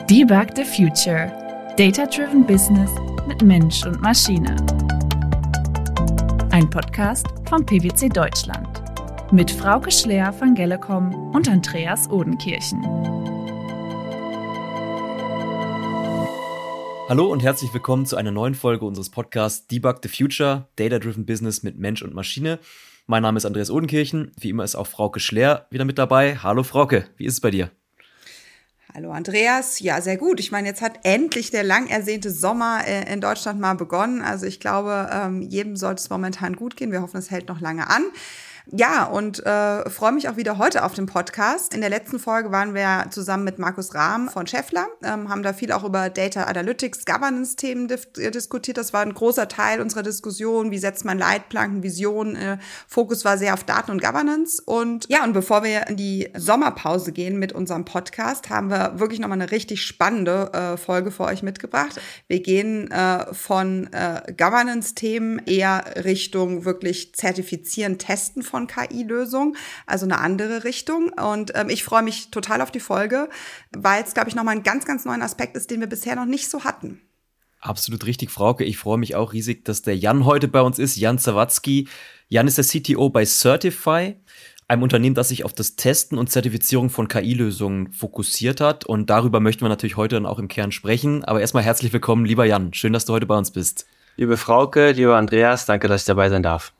Debug the Future. Data-Driven Business mit Mensch und Maschine. Ein Podcast von PwC Deutschland. Mit Frauke Schleer von Gellecom und Andreas Odenkirchen. Hallo und herzlich willkommen zu einer neuen Folge unseres Podcasts Debug the Future. Data-Driven Business mit Mensch und Maschine. Mein Name ist Andreas Odenkirchen. Wie immer ist auch Frauke Schleer wieder mit dabei. Hallo Frauke, wie ist es bei dir? Hallo Andreas, ja sehr gut. Ich meine, jetzt hat endlich der lang ersehnte Sommer in Deutschland mal begonnen. Also ich glaube, jedem sollte es momentan gut gehen. Wir hoffen, es hält noch lange an. Ja, und freue mich auch wieder heute auf dem Podcast. In der letzten Folge waren wir zusammen mit Markus Rahm von Schaeffler, haben da viel auch über Data Analytics, Governance-Themen diskutiert. Das war ein großer Teil unserer Diskussion. Wie setzt man Leitplanken, Visionen? Fokus war sehr auf Daten und Governance. Und ja, und bevor wir in die Sommerpause gehen mit unserem Podcast, haben wir wirklich nochmal eine richtig spannende Folge für euch mitgebracht. Wir gehen von Governance-Themen eher Richtung wirklich zertifizieren, testen von KI-Lösungen, also eine andere Richtung. Und ich freue mich total auf die Folge, weil es, glaube ich, nochmal einen ganz, ganz neuen Aspekt ist, den wir bisher noch nicht so hatten. Absolut richtig, Frauke. Ich freue mich auch riesig, dass der Jan heute bei uns ist, Jan Zawadzki. Jan ist der CTO bei Certify, einem Unternehmen, das sich auf das Testen und Zertifizierung von KI-Lösungen fokussiert hat. Und darüber möchten wir natürlich heute dann auch im Kern sprechen. Aber erstmal herzlich willkommen, lieber Jan. Schön, dass du heute bei uns bist. Liebe Frauke, lieber Andreas, danke, dass ich dabei sein darf.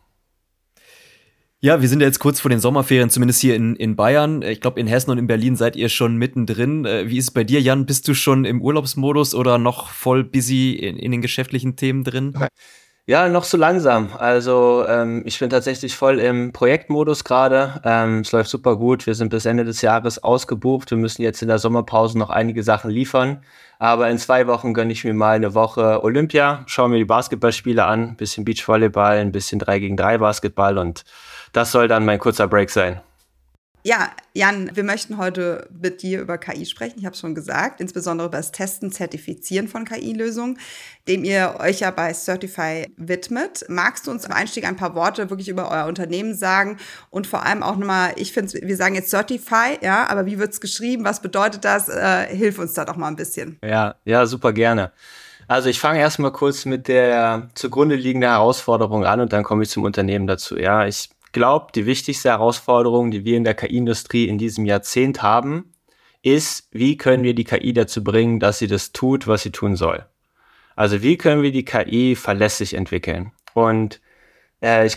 Ja, wir sind ja jetzt kurz vor den Sommerferien, zumindest hier in Bayern. Ich glaube, in Hessen und in Berlin seid ihr schon mittendrin. Wie ist es bei dir, Jan? Bist du schon im Urlaubsmodus oder noch voll busy in den geschäftlichen Themen drin? Ja, noch so langsam. Also ich bin tatsächlich voll im Projektmodus gerade. Es läuft super gut. Wir sind bis Ende des Jahres ausgebucht. Wir müssen jetzt in der Sommerpause noch einige Sachen liefern. Aber in 2 Wochen gönne ich mir mal eine Woche Olympia, schaue mir die Basketballspiele an, ein bisschen Beachvolleyball, ein bisschen 3-gegen-3 Basketball und das soll dann mein kurzer Break sein. Ja, Jan, wir möchten heute mit dir über KI sprechen. Ich habe es schon gesagt, insbesondere über das Testen, Zertifizieren von KI-Lösungen, dem ihr euch ja bei Certify widmet. Magst du uns am Einstieg ein paar Worte wirklich über euer Unternehmen sagen und vor allem auch nochmal, ich finde, wir sagen jetzt Certify, ja, aber wie wird es geschrieben? Was bedeutet das? Hilf uns da doch mal ein bisschen. Ja, super gerne. Also ich fange erstmal kurz mit der zugrunde liegenden Herausforderung an und dann komme ich zum Unternehmen dazu. Ja, ich glaube, die wichtigste Herausforderung, die wir in der KI-Industrie in diesem Jahrzehnt haben, ist, wie können wir die KI dazu bringen, dass sie das tut, was sie tun soll. Also wie können wir die KI verlässlich entwickeln? Und ich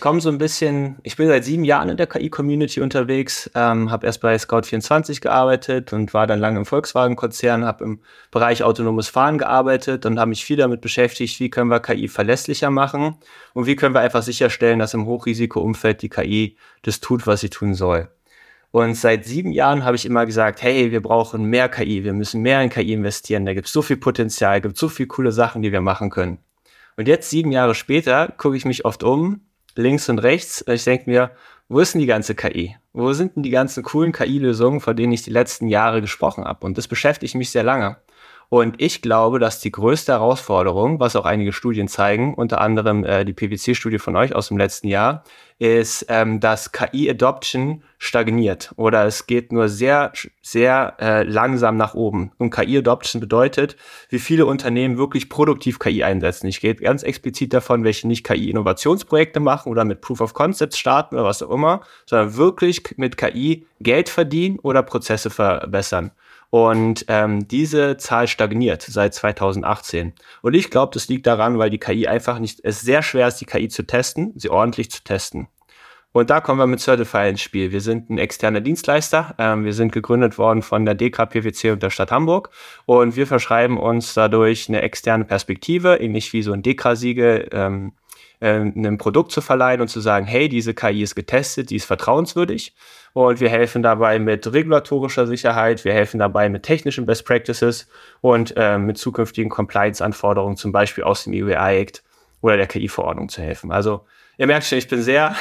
bin seit 7 Jahren in der KI-Community unterwegs, habe erst bei Scout24 gearbeitet und war dann lange im Volkswagen-Konzern, habe im Bereich autonomes Fahren gearbeitet und habe mich viel damit beschäftigt, wie können wir KI verlässlicher machen und wie können wir einfach sicherstellen, dass im Hochrisikoumfeld die KI das tut, was sie tun soll. Und seit 7 Jahren habe ich immer gesagt, hey, wir brauchen mehr KI, wir müssen mehr in KI investieren, da gibt es so viel Potenzial, gibt so viele coole Sachen, die wir machen können. Und jetzt 7 Jahre später gucke ich mich oft um, links und rechts. Ich denke mir, wo ist denn die ganze KI? Wo sind denn die ganzen coolen KI-Lösungen, von denen ich die letzten Jahre gesprochen habe? Und das beschäftigt mich sehr lange. Und ich glaube, dass die größte Herausforderung, was auch einige Studien zeigen, unter anderem die PwC-Studie von euch aus dem letzten Jahr, ist, dass KI-Adoption stagniert oder es geht nur sehr, sehr langsam nach oben. Und KI-Adoption bedeutet, wie viele Unternehmen wirklich produktiv KI einsetzen. Ich gehe ganz explizit davon, welche nicht KI-Innovationsprojekte machen oder mit Proof of Concepts starten oder was auch immer, sondern wirklich mit KI Geld verdienen oder Prozesse verbessern. Und diese Zahl stagniert seit 2018. Und ich glaube, das liegt daran, weil die KI einfach es sehr schwer ist, die KI zu testen, sie ordentlich zu testen. Und da kommen wir mit Certify ins Spiel. Wir sind ein externer Dienstleister. Wir sind gegründet worden von der DK, PwC und der Stadt Hamburg. Und wir verschreiben uns dadurch eine externe Perspektive, ähnlich wie so ein DK-Siegel, einem Produkt zu verleihen und zu sagen, hey, diese KI ist getestet, die ist vertrauenswürdig. Und wir helfen dabei mit regulatorischer Sicherheit, wir helfen dabei mit technischen Best Practices und mit zukünftigen Compliance-Anforderungen, zum Beispiel aus dem EU AI Act oder der KI-Verordnung zu helfen. Also Ihr merkt schon, ich bin sehr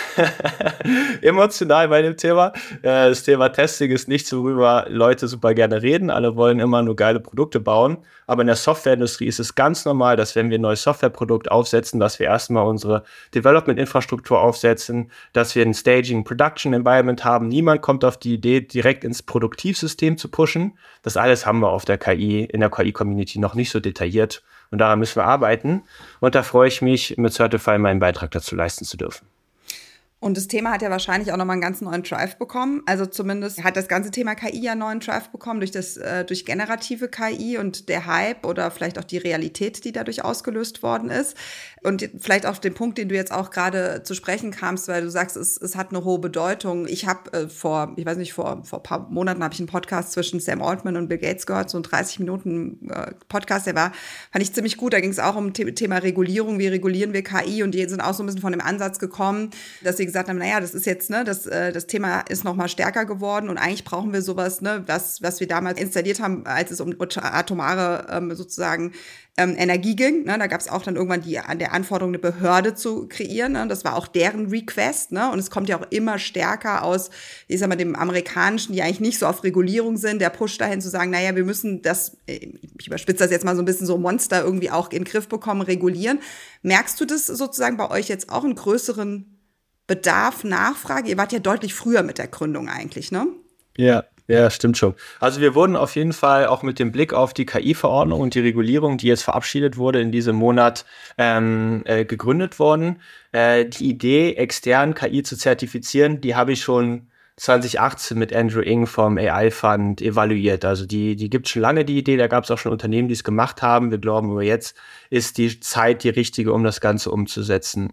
emotional bei dem Thema. Das Thema Testing ist nichts, worüber Leute super gerne reden. Alle wollen immer nur geile Produkte bauen. Aber in der Softwareindustrie ist es ganz normal, dass wenn wir ein neues Softwareprodukt aufsetzen, dass wir erstmal unsere Development-Infrastruktur aufsetzen, dass wir ein Staging Production Environment haben. Niemand kommt auf die Idee, direkt ins Produktivsystem zu pushen. Das alles haben wir auf der KI, in der KI-Community noch nicht so detailliert. Und daran müssen wir arbeiten. Und da freue ich mich, mit Certify meinen Beitrag dazu leisten zu dürfen. Und das Thema hat ja wahrscheinlich auch nochmal einen ganz neuen Drive bekommen. Also zumindest hat das ganze Thema KI ja einen neuen Drive bekommen durch generative KI und der Hype oder vielleicht auch die Realität, die dadurch ausgelöst worden ist. Und vielleicht auf den Punkt, den du jetzt auch gerade zu sprechen kamst, weil du sagst, es hat eine hohe Bedeutung. Ich habe vor ein paar Monaten habe ich einen Podcast zwischen Sam Altman und Bill Gates gehört, so ein 30 Minuten Podcast, fand ich ziemlich gut. Da ging es auch um Thema Regulierung, wie regulieren wir KI, und die sind auch so ein bisschen von dem Ansatz gekommen, dass sie gesagt haben, naja, das ist jetzt, ne, das Thema ist noch mal stärker geworden und eigentlich brauchen wir sowas, ne, was wir damals installiert haben, als es um atomare sozusagen Energie ging. Ne? Da gab es auch dann irgendwann der Anforderung, eine Behörde zu kreieren. Ne? Das war auch deren Request. Ne? Und es kommt ja auch immer stärker aus, ich sag mal, dem Amerikanischen, die eigentlich nicht so auf Regulierung sind, der Push dahin zu sagen, naja, wir müssen das, ich überspitze das jetzt mal so ein bisschen, so Monster irgendwie auch in den Griff bekommen, regulieren. Merkst du das sozusagen bei euch jetzt auch einen größeren Bedarf, Nachfrage? Ihr wart ja deutlich früher mit der Gründung eigentlich, ne? Ja, stimmt schon. Also wir wurden auf jeden Fall auch mit dem Blick auf die KI-Verordnung und die Regulierung, die jetzt verabschiedet wurde, in diesem Monat gegründet worden. Die Idee, extern KI zu zertifizieren, die habe ich schon 2018 mit Andrew Ng vom AI Fund evaluiert. Also die gibt es schon lange, die Idee. Da gab es auch schon Unternehmen, die es gemacht haben. Wir glauben aber jetzt ist die Zeit die richtige, um das Ganze umzusetzen.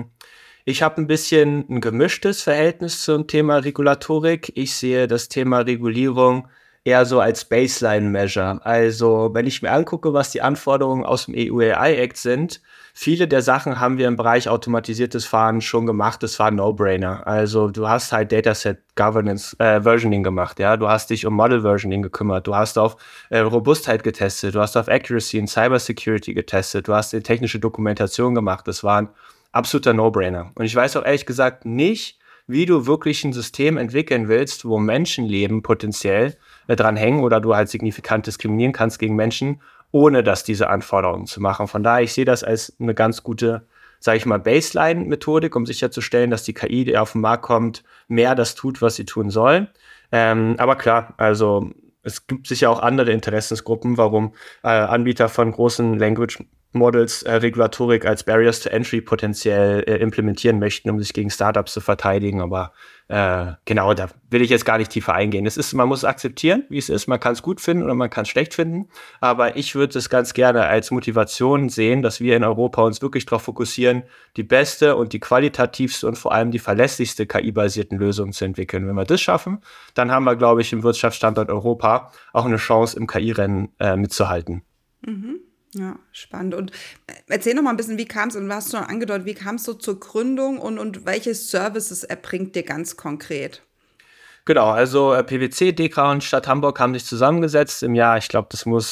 Ich habe ein bisschen ein gemischtes Verhältnis zum Thema Regulatorik. Ich sehe das Thema Regulierung eher so als Baseline-Measure. Also wenn ich mir angucke, was die Anforderungen aus dem EU-AI-Act sind, viele der Sachen haben wir im Bereich automatisiertes Fahren schon gemacht. Das war ein No-Brainer. Also du hast halt Dataset Governance, Versioning gemacht, ja. Du hast dich um Model Versioning gekümmert. Du hast auf Robustheit getestet. Du hast auf Accuracy und Cybersecurity getestet. Du hast die technische Dokumentation gemacht. Das waren absoluter No-Brainer. Und ich weiß auch ehrlich gesagt nicht, wie du wirklich ein System entwickeln willst, wo Menschenleben potenziell dran hängen oder du halt signifikant diskriminieren kannst gegen Menschen, ohne dass diese Anforderungen zu machen. Von daher, ich sehe das als eine ganz gute, sage ich mal, Baseline-Methodik, um sicherzustellen, dass die KI, die auf den Markt kommt, mehr das tut, was sie tun soll. Aber klar, also es gibt sicher auch andere Interessensgruppen, warum Anbieter von großen Language Models Regulatorik als Barriers to Entry potenziell implementieren möchten, um sich gegen Startups zu verteidigen. Aber genau, da will ich jetzt gar nicht tiefer eingehen. Man muss es akzeptieren, wie es ist. Man kann es gut finden oder man kann es schlecht finden. Aber ich würde es ganz gerne als Motivation sehen, dass wir in Europa uns wirklich darauf fokussieren, die beste und die qualitativste und vor allem die verlässlichste KI-basierten Lösungen zu entwickeln. Wenn wir das schaffen, dann haben wir, glaube ich, im Wirtschaftsstandort Europa auch eine Chance, im KI-Rennen mitzuhalten. Mhm. Ja, spannend. Und erzähl noch mal ein bisschen, wie kam es, und du hast schon angedeutet, wie kam es so zur Gründung und welche Services erbringt dir ganz konkret? Genau, also PwC, DEKRA und Stadt Hamburg haben sich zusammengesetzt im Jahr, ich glaube, das muss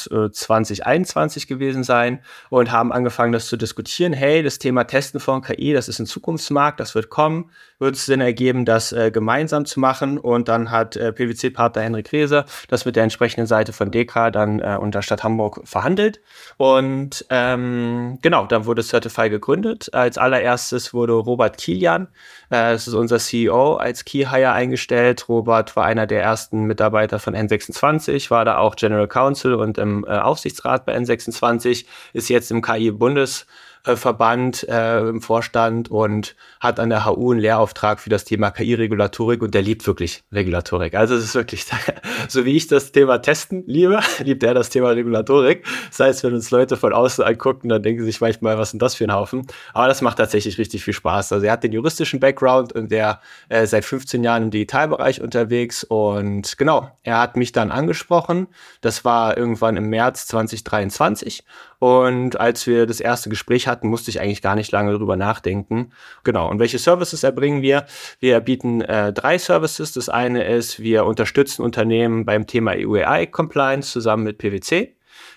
2021 gewesen sein, und haben angefangen, das zu diskutieren. Hey, das Thema Testen von KI, das ist ein Zukunftsmarkt, das wird kommen. Wird es Sinn ergeben, das gemeinsam zu machen? Und dann hat PwC-Partner Henrik Reese das mit der entsprechenden Seite von DEKRA dann unter Stadt Hamburg verhandelt. Und genau, dann wurde Certify gegründet. Als allererstes wurde Robert Kilian, das ist unser CEO, als Key-Hire eingestellt. Robert war einer der ersten Mitarbeiter von N26, war da auch General Counsel und im Aufsichtsrat bei N26, ist jetzt im KI-Bundesverband im Vorstand und hat an der HU einen Lehrauftrag für das Thema KI-Regulatorik, und der liebt wirklich Regulatorik. Also es ist wirklich, so wie ich das Thema Testen liebe, liebt er das Thema Regulatorik. Das heißt, wenn uns Leute von außen angucken, dann denken sie sich manchmal, was ist denn das für ein Haufen? Aber das macht tatsächlich richtig viel Spaß. Also er hat den juristischen Background und der seit 15 Jahren im Digitalbereich unterwegs, und genau, er hat mich dann angesprochen. Das war irgendwann im März 2023, und als wir das erste Gespräch hatten, musste ich eigentlich gar nicht lange drüber nachdenken. Genau, und welche Services erbringen wir? Wir bieten 3 Services. Das eine ist, wir unterstützen Unternehmen beim Thema EU-AI-Compliance zusammen mit PwC.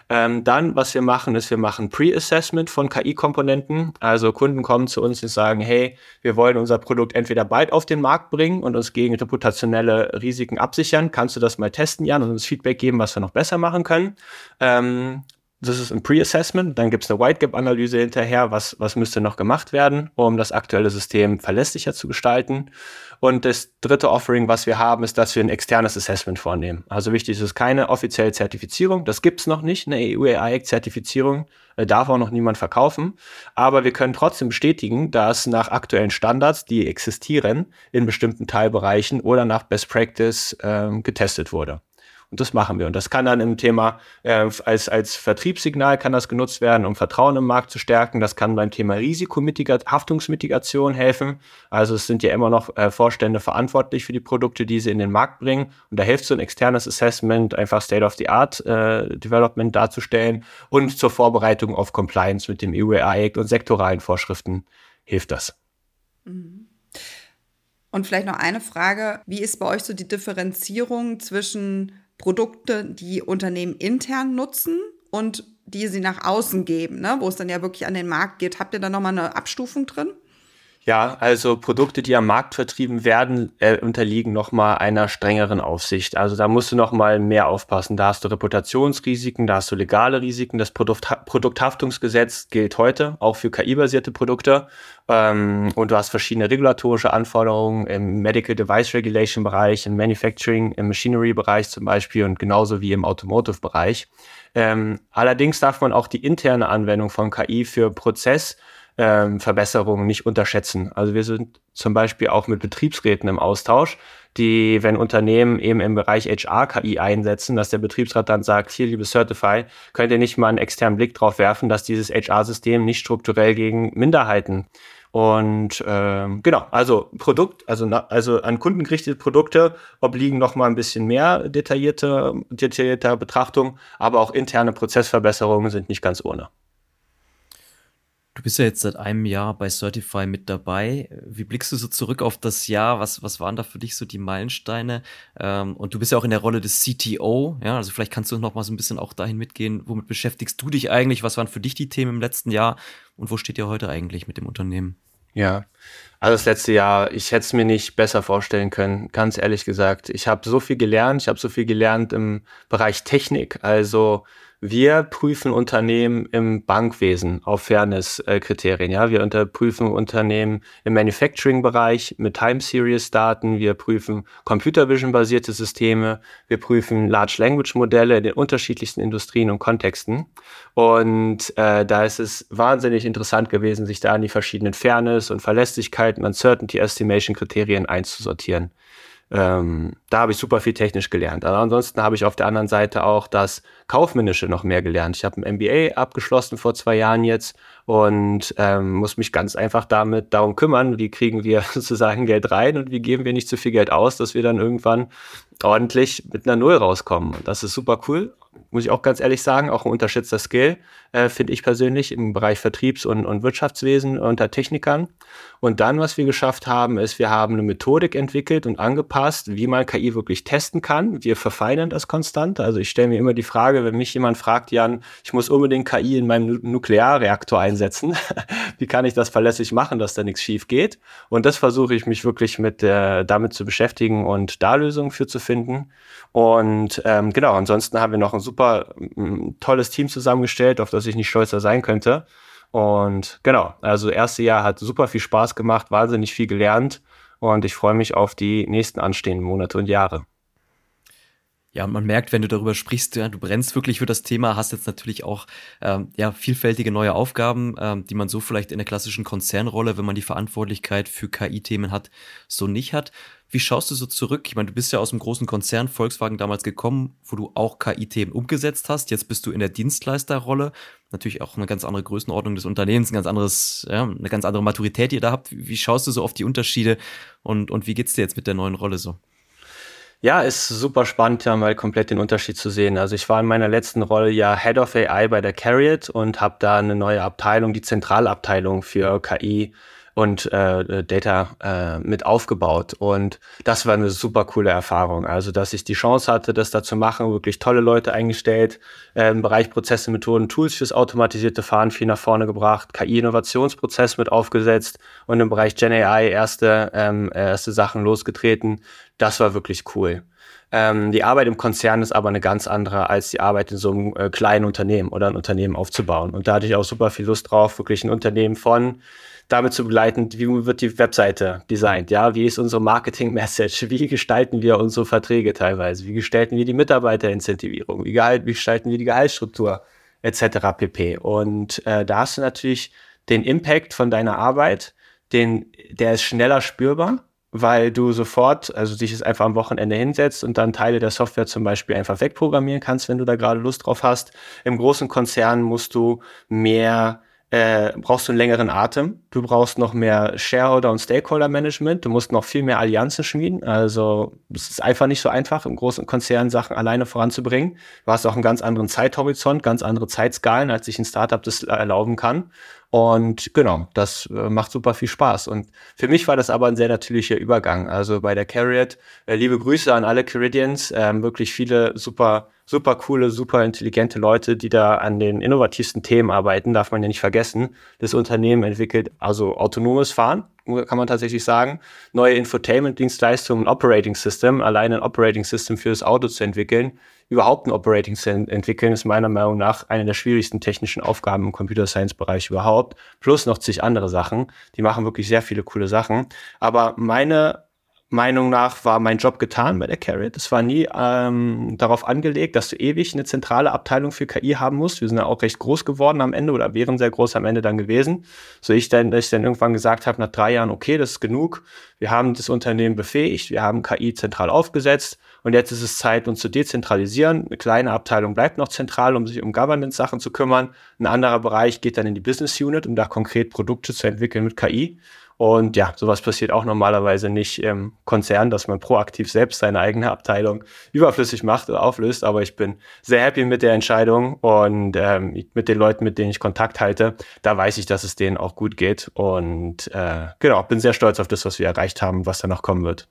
Dann, was wir machen, ist, wir machen Pre-Assessment von KI-Komponenten. Also Kunden kommen zu uns und sagen, hey, wir wollen unser Produkt entweder bald auf den Markt bringen und uns gegen reputationelle Risiken absichern. Kannst du das mal testen, Jan, und uns Feedback geben, was wir noch besser machen können? Das ist ein Pre-Assessment. Dann gibt es eine White-Gap-Analyse hinterher. Was müsste noch gemacht werden, um das aktuelle System verlässlicher zu gestalten? Und das dritte Offering, was wir haben, ist, dass wir ein externes Assessment vornehmen. Also wichtig ist keine offizielle Zertifizierung. Das gibt's noch nicht, eine EU-AI-Zertifizierung. Darf auch noch niemand verkaufen. Aber wir können trotzdem bestätigen, dass nach aktuellen Standards, die existieren, in bestimmten Teilbereichen oder nach Best Practice getestet wurde. Und das machen wir. Und das kann dann im Thema, als Vertriebssignal kann das genutzt werden, um Vertrauen im Markt zu stärken. Das kann beim Thema Haftungsmitigation helfen. Also es sind ja immer noch Vorstände verantwortlich für die Produkte, die sie in den Markt bringen. Und da hilft so ein externes Assessment, einfach State-of-the-Art Development darzustellen. Und zur Vorbereitung auf Compliance mit dem EU-AI-Act und sektoralen Vorschriften hilft das. Und vielleicht noch eine Frage. Wie ist bei euch so die Differenzierung zwischen Produkte, die Unternehmen intern nutzen und die sie nach außen geben, ne? Wo es dann ja wirklich an den Markt geht? Habt ihr da nochmal eine Abstufung drin? Ja, also Produkte, die am Markt vertrieben werden, unterliegen nochmal einer strengeren Aufsicht. Also da musst du nochmal mehr aufpassen. Da hast du Reputationsrisiken, da hast du legale Risiken. Das Produkthaftungsgesetz gilt heute auch für KI-basierte Produkte. Und du hast verschiedene regulatorische Anforderungen im Medical Device Regulation Bereich, im Manufacturing, im Machinery Bereich zum Beispiel und genauso wie im Automotive Bereich. Allerdings darf man auch die interne Anwendung von KI für Verbesserungen nicht unterschätzen. Also wir sind zum Beispiel auch mit Betriebsräten im Austausch, die, wenn Unternehmen eben im Bereich HR KI einsetzen, dass der Betriebsrat dann sagt, hier, liebe Certify, könnt ihr nicht mal einen externen Blick drauf werfen, dass dieses HR-System nicht strukturell gegen Minderheiten und genau, also an Kunden gerichtete Produkte obliegen noch mal ein bisschen mehr detaillierter Betrachtung, aber auch interne Prozessverbesserungen sind nicht ganz ohne. Du bist ja jetzt seit einem Jahr bei Certify mit dabei. Wie blickst du so zurück auf das Jahr? Was waren da für dich so die Meilensteine? Und du bist ja auch in der Rolle des CTO. Ja, also vielleicht kannst du noch mal so ein bisschen auch dahin mitgehen. Womit beschäftigst du dich eigentlich? Was waren für dich die Themen im letzten Jahr? Und wo steht ihr heute eigentlich mit dem Unternehmen? Ja, also das letzte Jahr, ich hätte es mir nicht besser vorstellen können, ganz ehrlich gesagt. Ich habe so viel gelernt. Ich habe so viel gelernt im Bereich Technik. Also wir prüfen Unternehmen im Bankwesen auf Fairness-Kriterien. Ja, wir prüfen Unternehmen im Manufacturing-Bereich mit Time-Series-Daten. Wir prüfen Computer-Vision-basierte Systeme. Wir prüfen Large-Language-Modelle in den unterschiedlichsten Industrien und Kontexten. Und da ist es wahnsinnig interessant gewesen, sich da an die verschiedenen Fairness- und Verlässlichkeit- und Uncertainty-Estimation-Kriterien einzusortieren. Da habe ich super viel technisch gelernt. Aber ansonsten habe ich auf der anderen Seite auch das Kaufmännische noch mehr gelernt. Ich habe ein MBA abgeschlossen vor 2 Jahren jetzt und muss mich ganz einfach darum kümmern, wie kriegen wir sozusagen Geld rein und wie geben wir nicht zu viel Geld aus, dass wir dann irgendwann ordentlich mit einer Null rauskommen. Und das ist super cool, muss ich auch ganz ehrlich sagen, auch ein unterschätzter Skill, finde ich persönlich im Bereich Vertriebs- und Wirtschaftswesen unter Technikern. Und dann, was wir geschafft haben, ist, wir haben eine Methodik entwickelt und angepasst, wie man KI wirklich testen kann. Wir verfeinern das konstant. Also ich stelle mir immer die Frage, wenn mich jemand fragt, Jan, ich muss unbedingt KI in meinem Nuklearreaktor einsetzen. Wie kann ich das verlässlich machen, dass da nichts schief geht? Und das versuche ich mich wirklich damit zu beschäftigen und da Lösungen für zu finden. Und genau, ansonsten haben wir noch ein super tolles Team zusammengestellt, auf das ich nicht stolzer sein könnte. Und genau, also das erste Jahr hat super viel Spaß gemacht, wahnsinnig viel gelernt und ich freue mich auf die nächsten anstehenden Monate und Jahre. Ja, und man merkt, wenn du darüber sprichst, ja, du brennst wirklich für das Thema, hast jetzt natürlich auch vielfältige neue Aufgaben, die man so vielleicht in der klassischen Konzernrolle, wenn man die Verantwortlichkeit für KI-Themen hat, so nicht hat. Wie schaust du so zurück? Ich meine, du bist ja aus dem großen Konzern Volkswagen damals gekommen, wo du auch KI-Themen umgesetzt hast. Jetzt bist du in der Dienstleisterrolle. Natürlich auch eine ganz andere Größenordnung des Unternehmens, eine ganz andere Maturität, die ihr da habt. Wie schaust du so auf die Unterschiede und wie geht's dir jetzt mit der neuen Rolle so? Ja, ist super spannend, ja, mal komplett den Unterschied zu sehen. Also ich war in meiner letzten Rolle ja Head of AI bei der CARIAD und habe da eine neue Abteilung, die Zentralabteilung für KI Data mit aufgebaut. Und das war eine super coole Erfahrung. Also, dass ich die Chance hatte, das da zu machen, wirklich tolle Leute eingestellt, im Bereich Prozesse, Methoden, Tools fürs automatisierte Fahren viel nach vorne gebracht, KI-Innovationsprozess mit aufgesetzt und im Bereich GenAI erste Sachen losgetreten. Das war wirklich cool. Die Arbeit im Konzern ist aber eine ganz andere als die Arbeit in so einem kleinen Unternehmen oder ein Unternehmen aufzubauen. Und da hatte ich auch super viel Lust drauf, wirklich ein Unternehmen damit zu begleiten, wie wird die Webseite designt, ja, wie ist unsere Marketing-Message, wie gestalten wir unsere Verträge teilweise, wie gestalten wir die Mitarbeiterincentivierung, wie gestalten wir die Gehaltsstruktur, etc. pp. Und da hast du natürlich den Impact von deiner Arbeit, der ist schneller spürbar, weil du sofort, also dich jetzt einfach am Wochenende hinsetzt und dann Teile der Software zum Beispiel einfach wegprogrammieren kannst, wenn du da gerade Lust drauf hast. Im großen Konzern brauchst du einen längeren Atem. Du brauchst noch mehr Shareholder- und Stakeholder-Management. Du musst noch viel mehr Allianzen schmieden. Also es ist einfach nicht so einfach, im großen Konzern Sachen alleine voranzubringen. Du hast auch einen ganz anderen Zeithorizont, ganz andere Zeitskalen, als sich ein Startup das erlauben kann. Und genau, das macht super viel Spaß. Und für mich war das aber ein sehr natürlicher Übergang. Also bei der Carriot, liebe Grüße an alle Caridians, wirklich viele super coole, super intelligente Leute, die da an den innovativsten Themen arbeiten, darf man ja nicht vergessen. Das Unternehmen entwickelt also autonomes Fahren, kann man tatsächlich sagen, neue Infotainment-Dienstleistungen, ein Operating System, alleine ein Operating System für das Auto zu entwickeln, überhaupt ein Operating System entwickeln, ist meiner Meinung nach eine der schwierigsten technischen Aufgaben im Computer Science Bereich überhaupt, plus noch zig andere Sachen. Die machen wirklich sehr viele coole Sachen. Aber meiner Meinung nach war mein Job getan bei der Carriot. Es war nie darauf angelegt, dass du ewig eine zentrale Abteilung für KI haben musst. Wir sind ja auch recht groß geworden am Ende oder wären sehr groß am Ende dann gewesen. Dass ich dann irgendwann gesagt habe, nach 3 Jahren, okay, das ist genug. Wir haben das Unternehmen befähigt, wir haben KI zentral aufgesetzt und jetzt ist es Zeit, uns zu dezentralisieren. Eine kleine Abteilung bleibt noch zentral, um sich um Governance-Sachen zu kümmern. Ein anderer Bereich geht dann in die Business Unit, um da konkret Produkte zu entwickeln mit KI. Und ja, sowas passiert auch normalerweise nicht im Konzern, dass man proaktiv selbst seine eigene Abteilung überflüssig macht oder auflöst. Aber ich bin sehr happy mit der Entscheidung und mit den Leuten, mit denen ich Kontakt halte, da weiß ich, dass es denen auch gut geht. Und genau, bin sehr stolz auf das, was wir erreicht haben, was da noch kommen wird.